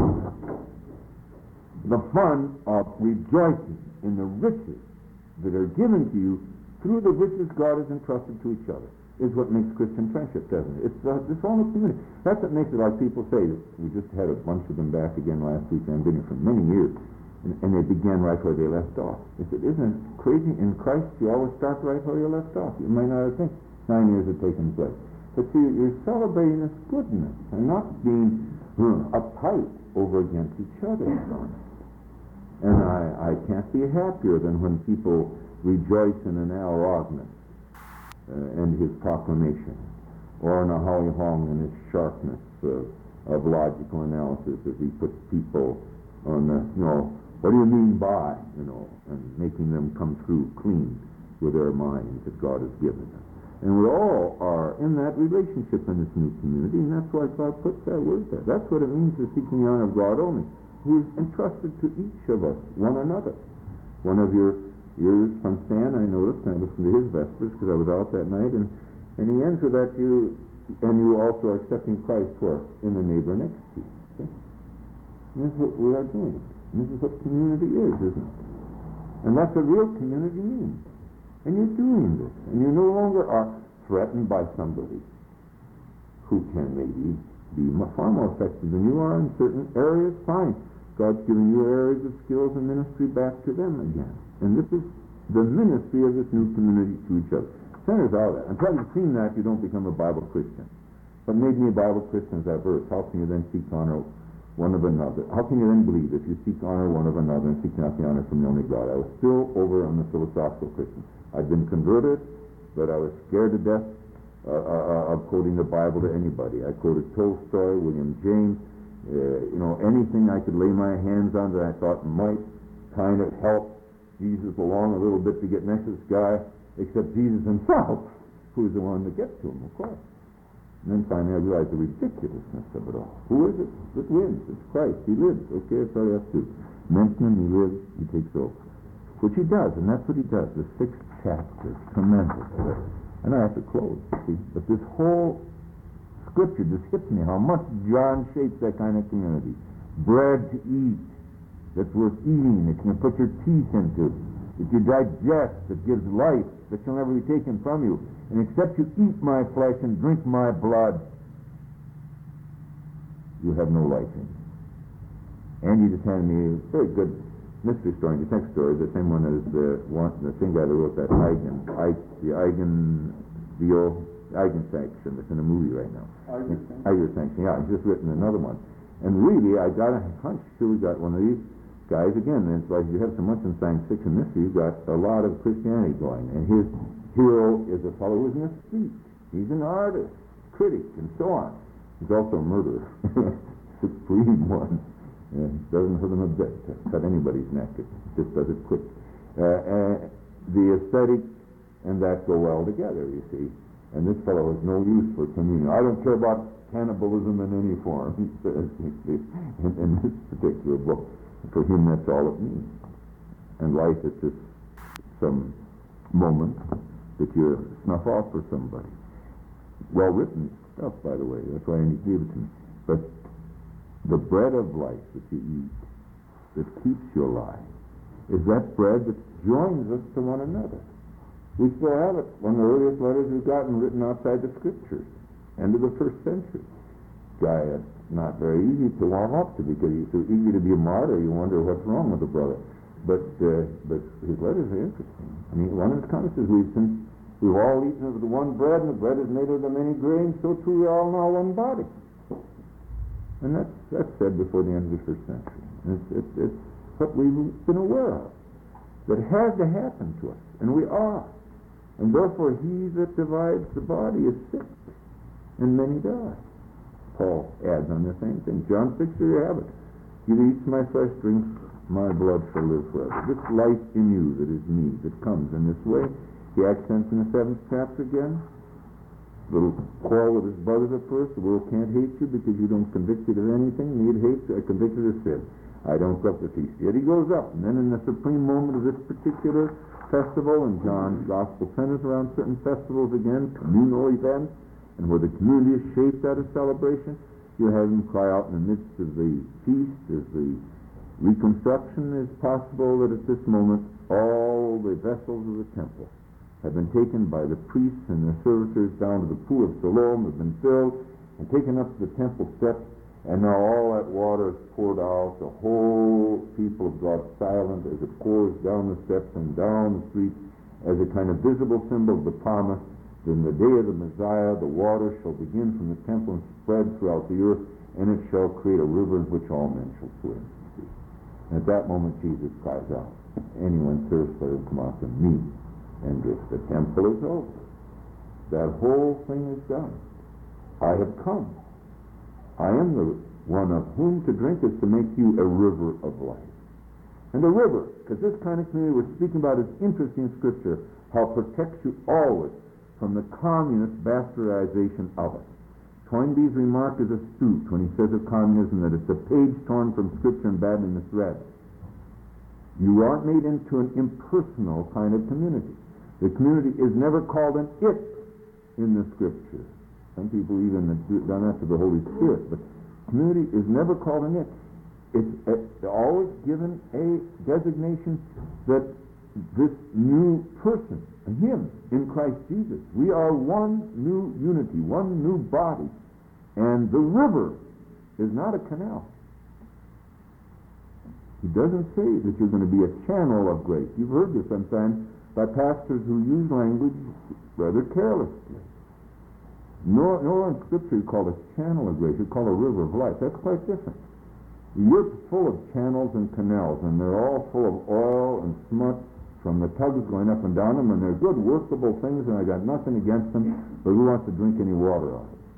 The fun of rejoicing in the riches that are given to you through the riches God has entrusted to each other is what makes Christian friendship, doesn't it? It's uh, this whole community. That's what makes it, like people say. We just had a bunch of them back again last week, and I've been here for many years, and, and they began right where they left off. They said, isn't it crazy? In Christ, you always start right where you left off. You might not have think nine years have taken place. But see, you're celebrating this goodness and not being hmm, uptight over against each other. And I, I can't be happier than when people rejoice in an Al Rognan uh, and his proclamation, or in a Holly Hong and his sharpness uh, of logical analysis as he puts people on the, you know, what do you mean by, you know, and making them come through clean with their minds that God has given them. And we all are in that relationship in this new community, and that's why God puts that word there. That's what it means to seeking the honor of God only. Who is entrusted to each of us, one another. One of your yours from Stan, I noticed, and I listened to his Vespers because I was out that night, and, and he ends with that you, and you also are accepting Christ's work in the neighbor next to you. Okay? And this is what we are doing. And this is what community is, isn't it? And that's what real community means. And you're doing this, and you no longer are threatened by somebody who can maybe be far more effective than you are in certain areas. Fine. God's given you areas of skills and ministry back to them again. And this is the ministry of this new community to each other. Centers out that. Until you've seen that, you don't become a Bible Christian. What made me a Bible Christian is that verse. How can you then seek honor one of another? How can you then believe if you seek honor one of another and seek not the honor from the only God? I was still over on the philosophical Christian. I'd been converted, but I was scared to death uh, uh, of quoting the Bible to anybody. I quoted Tolstoy, William James, uh, you know, anything I could lay my hands on that I thought might kind of help Jesus along a little bit to get next to this guy, except Jesus himself, who's the one that gets to him, of course. And then finally I realized the ridiculousness of it all. Who is it that wins? It's Christ. He lives. Okay, that's all you have to do. Mention him, he lives, he takes over. Which he does, and that's what he does. The sixth chapter, tremendous. And I have to close, see. But this whole scripture just hits me, how much John shapes that kind of community. Bread to eat, that's worth eating, that you can put your teeth into, that you digest, that gives life, that shall never be taken from you. And except you eat my flesh and drink my blood, you have no life in you. Andy just handed me a very good mystery story, the next story, the same one as the one, the same guy that wrote that Eigen, I, the Eigen, the old Eigen Sanction that's in a movie right now. Eigen Sanction, yeah, he's just written another one. And really, I got a hunch, sure we got one of these guys, again, and it's like you have so much in science fiction mystery, you've got a lot of Christianity going. And his hero is a fellow who's in the street. He's an artist, critic, and so on. He's also a murderer. Supreme one. Yeah, it doesn't hurt him a bit to cut anybody's neck. It just does it quick. Uh, uh, the aesthetic and that go well together, you see. And this fellow has no use for communion. I don't care about cannibalism in any form, he says in, in this particular book. For him, that's all it means. And life is just some moment that you snuff off for somebody. Well written stuff, by the way. That's why he gave it to me. But the bread of life that you eat, that keeps you alive, is that bread that joins us to one another. We still have it. One of the earliest letters we've gotten written outside the Scriptures, end of the first century. Guy, it's not very easy to warm up to because he's so eager to be a martyr. You wonder what's wrong with the brother. But uh, but his letters are interesting. I mean, one of his comments is, we've, since we've all eaten of the one bread, and the bread is made of the many grains, so too we are all now one body. And that's, that's said before the end of the first century. It's, it's, it's what we've been aware of. That has to happen to us, and we are. And therefore he that divides the body is sick, and many die. Paul adds on the same thing. John six, there you have it. He that eats my flesh, drinks my blood, shall live forever. This life in you that is me, that comes in this way. He accents in the seventh chapter again. Little quarrel with his brothers at first. The world can't hate you because you don't convict it of anything. Need hate you. I convict it of sin. I don't go up the feast. Yet he goes up. And then in the supreme moment of this particular festival, and John's gospel centers around certain festivals again, communal events, and where the community is shaped out of celebration, you have him cry out in the midst of the feast, as the reconstruction is possible, that at this moment all the vessels of the temple have been taken by the priests and the servitors down to the pool of Siloam, have been filled and taken up to the temple steps, and now all that water is poured out. The whole people of God silent as it pours down the steps and down the streets as a kind of visible symbol of the promise that in the day of the Messiah the water shall begin from the temple and spread throughout the earth, and it shall create a river in which all men shall swim. And at that moment Jesus cries out, anyone thirsts, let him come out to me. And if the temple is over, that whole thing is done. I have come. I am the one of whom to drink is to make you a river of life. And a river, because this kind of community we're speaking about is interesting in Scripture, how it protects you always from the communist bastardization of it. Toynbee's remark is astute when he says of communism that it's a page torn from Scripture and badly misread. You aren't made into an impersonal kind of community. The community is never called an it in the Scripture. Some people even have done that to the Holy Spirit, but community is never called an it. It's, it's always given a designation that this new person, him, in Christ Jesus, we are one new unity, one new body, and the river is not a canal. He doesn't say that you're going to be a channel of grace. You've heard this sometimes by pastors who use language rather carelessly. Nor, nor in Scripture you call it a channel of grace. You call it a river of life. That's quite different. You're full of channels and canals, and they're all full of oil and smut from them. The tug's going up and down them, and they're good, workable things, and I got nothing against them, but who wants to drink any water out of it?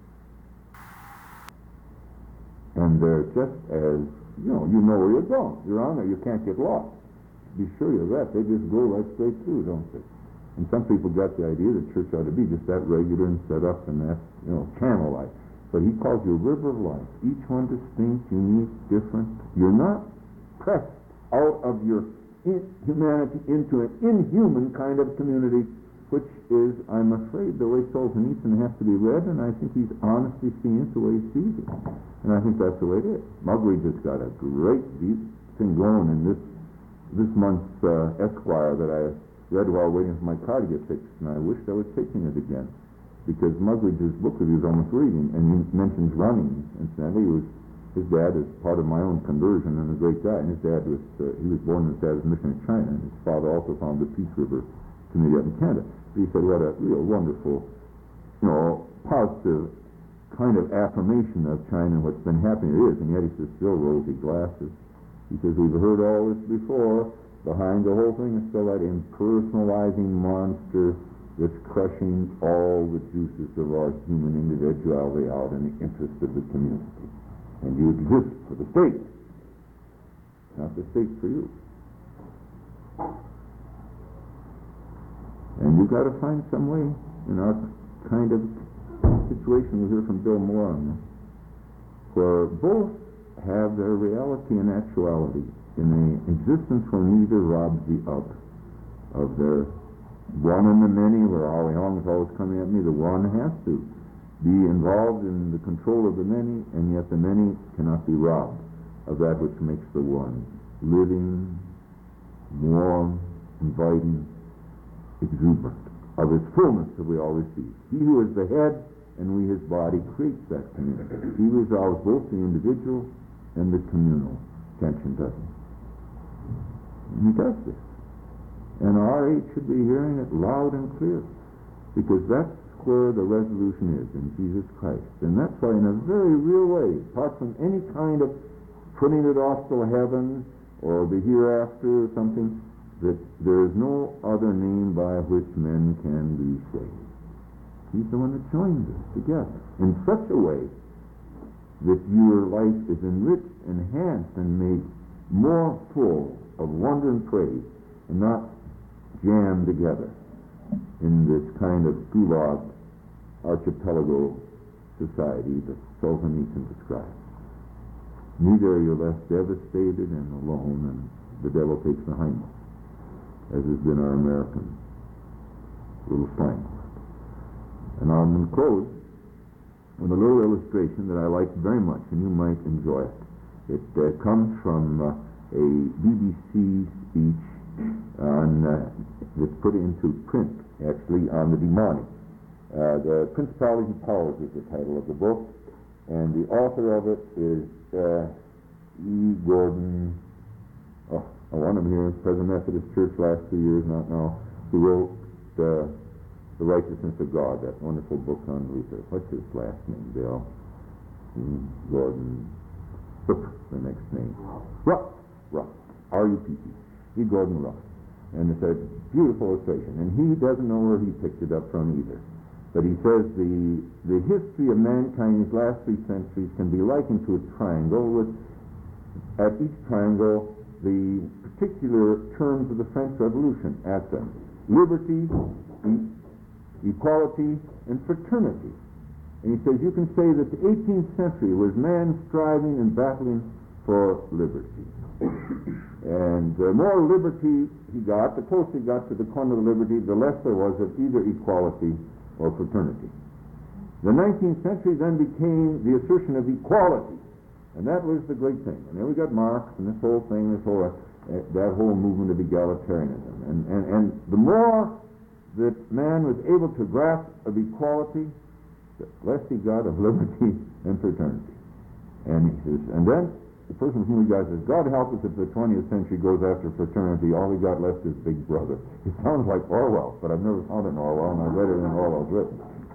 And they're just as, you know, you know where you're going. You're on there, you can't get lost. Be sure of that. They just go right straight through, don't they? And some people got the idea that church ought to be just that regular and set up and that, you know, channel-like. But he calls you a river of life. Each one distinct, unique, different. You're not pressed out of your in humanity into an inhuman kind of community, which is, I'm afraid, the way Solzhenitsyn has to be read, and I think he's honestly seeing it the way he sees it. And I think that's the way it is. Muggeridge has got a great deep thing going in this this month's uh, Esquire that I read while waiting for my car to get fixed, and I wished I was taking it again, because Muggeridge's book review is almost reading, and he mentions running, incidentally. He was, his dad is part of my own conversion, and a great guy, and his dad was, uh, he was born in his dad's mission in China, and his father also founded the Peace River Committee up in Canada. But he said, what a real wonderful, you know, positive kind of affirmation of China and what's been happening. It is, and yet he says, still rosy glasses. He says, we've heard all this before. Behind the whole thing is still that impersonalizing monster that's crushing all the juices of our human individuality out in the interest of the community. And you exist for the state, not the state for you. And you've got to find some way in our kind of situation. We'll hear from Bill Moore on this, where both have their reality and actuality in an existence where neither robs the other of their one and the many, where Ali Hong is always coming at me. The one has to be involved in the control of the many, and yet the many cannot be robbed of that which makes the one living, warm, inviting, exuberant, of its fullness that we all receive. He who is the head and we his body creates that community. He resolves both the individual and the communal tension, doesn't he? And he does this. And our age should be hearing it loud and clear, because that's where the resolution is, in Jesus Christ. And that's why, in a very real way, apart from any kind of putting it off till heaven or the hereafter or something, that there is no other name by which men can be saved. He's the one that joins us together in such a way that your life is enriched, enhanced, and made more full of wonder and praise, and not jammed together in this kind of gulag archipelago society that Solzhenitsyn describes. Neither are you left devastated and alone, and the devil takes the hindmost, as has been our American little slang word. And I'm going to close with a little illustration that I like very much, and you might enjoy it. It uh, comes from uh, a B B C speech on, uh, that's put into print, actually, on the demonic. Uh, the Principalities and Powers is the title of the book, and the author of it is uh, E. Gordon, oh, one of them here, President Methodist Church last two years, not now, who wrote uh, The Righteousness of God, that wonderful book on Luther. What's his last name, Bill? E. Gordon, Rupp, the next name. Rupp, Rupp, R U P P, E. Gordon Rupp. And it's a beautiful illustration, and he doesn't know where he picked it up from either. But he says the the history of mankind these last three centuries can be likened to a triangle with, at each triangle, the particular terms of the French Revolution at them. Liberty, e- equality, and fraternity. And he says you can say that the eighteenth century was man striving and battling for liberty. And the more liberty he got, the closer he got to the corner of liberty, the less there was of either equality or fraternity. The nineteenth century then became the assertion of equality, and that was the great thing. And then we got Marx and this whole thing, this whole, uh, that whole movement of egalitarianism. And, and, and the more that man was able to grasp of equality, the less he got of liberty and fraternity. And he says, and then the person from whom we got says, God help us if the twentieth century goes after fraternity, all we got left is Big Brother. It sounds like Orwell, but I've never found it in Orwell, and I read it in Orwell's written.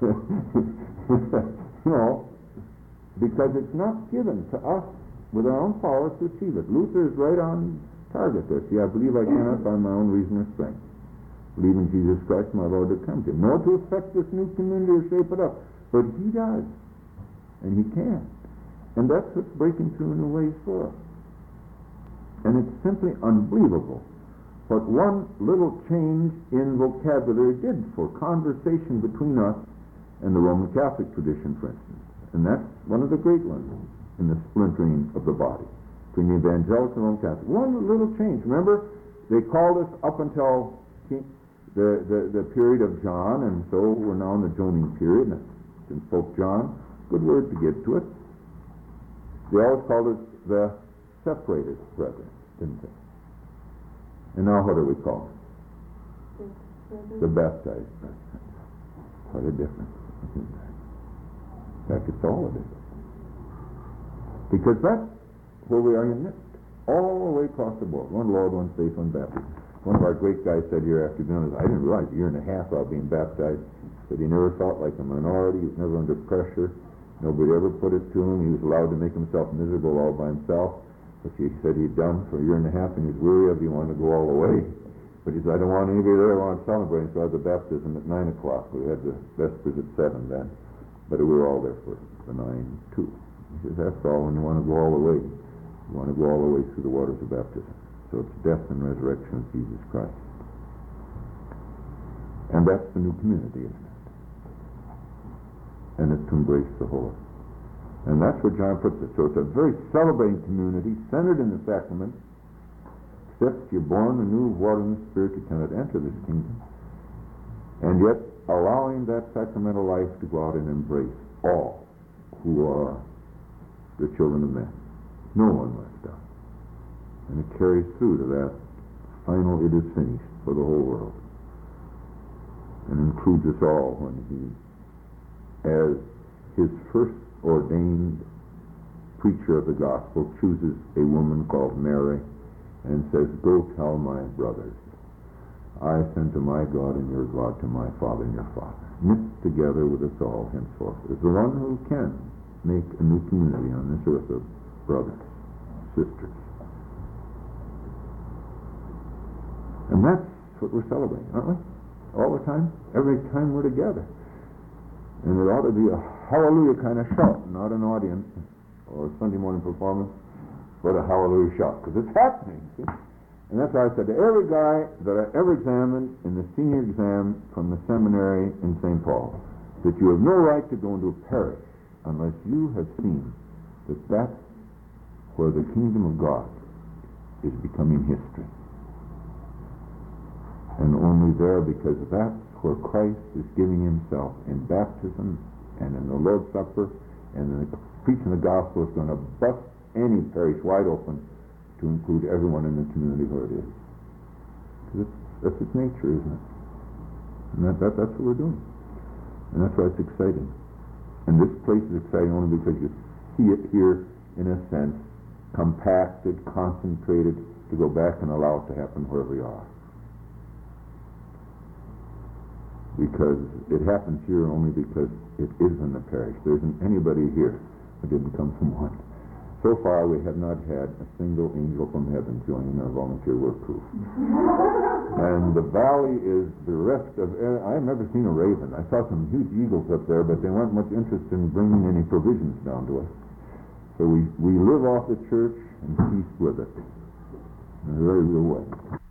You know, because it's not given to us with our own powers to achieve it. Luther is right on target there. See, I believe I cannot by my own reason or strength. believe in Jesus Christ, my Lord, to come to him. Nor to affect this new community or shape it up. But he does. And he can. And that's what's breaking through new ways for us. And it's simply unbelievable what one little change in vocabulary did for conversation between us and the Roman Catholic tradition, for instance. And that's one of the great ones in the splintering of the body between the evangelical and Roman Catholic. One little change. Remember, they called us up until King, the, the, the period of John, and so we're now in the Joaning period, and Pope John, good word to give to it. They always called us the separated brethren, didn't they? And now what are we called? The baptized brethren. What a difference. In fact, it's all of it. Because that's where we are in it, all the way across the board. One Lord, one faith, one baptism. One of our great guys said here after being on this, I didn't realize a year and a half about being baptized, that he never felt like a minority, he was never under pressure, nobody ever put it to him, he was allowed to make himself miserable all by himself, which he said he'd done for a year and a half, and he's weary of it, he wanted to go all the way. But he said, I don't want anybody there, I want to celebrate. So I had the baptism at nine o'clock, we had the vespers at seven then, but we were all there for the nine too. He says, that's all, when you want to go all the way, you want to go all the way through the waters of baptism. So it's death and resurrection of Jesus Christ. And that's the new community, isn't it? And it's to embrace the whole. And that's where John puts it. So it's a very celebrating community, centered in the sacraments, except you're born anew of water and the Spirit, you cannot enter this kingdom. And yet, allowing that sacramental life to go out and embrace all who are the children of men. No one left out. And it carries through to that final it is finished for the whole world. And includes us all when he, as his first ordained preacher of the gospel, chooses a woman called Mary and says, go tell my brothers, I send to my God and your God, to my Father and your Father. Knit together with us all henceforth is the one who can make a new community on this earth of brothers, sisters. And that's what we're celebrating, aren't we? All the time, every time we're together. And it ought to be a hallelujah kind of shout, not an audience or a Sunday morning performance, but a hallelujah shout, because it's happening. See? And that's why I said to every guy that I ever examined in the senior exam from the seminary in Saint Paul, that you have no right to go into a parish unless you have seen that that's where the kingdom of God is becoming history. And only there, because that's where Christ is giving himself in baptism and in the Lord's Supper, and in the preaching the gospel is going to bust any parish wide open to include everyone in the community where it is. Because that's its nature, isn't it? And that, that, that's what we're doing. And that's why it's exciting. And this place is exciting only because you see it here, in a sense, compacted, concentrated, to go back and allow it to happen wherever we are. Because it happens here only because it is in the parish. There isn't anybody here who didn't come from one. So far, we have not had a single angel from heaven joining our volunteer work group. And the valley is bereft of air. I've never seen a raven. I saw some huge eagles up there, but they weren't much interested in bringing any provisions down to us. So we, we live off the church and peace with it in a very real way.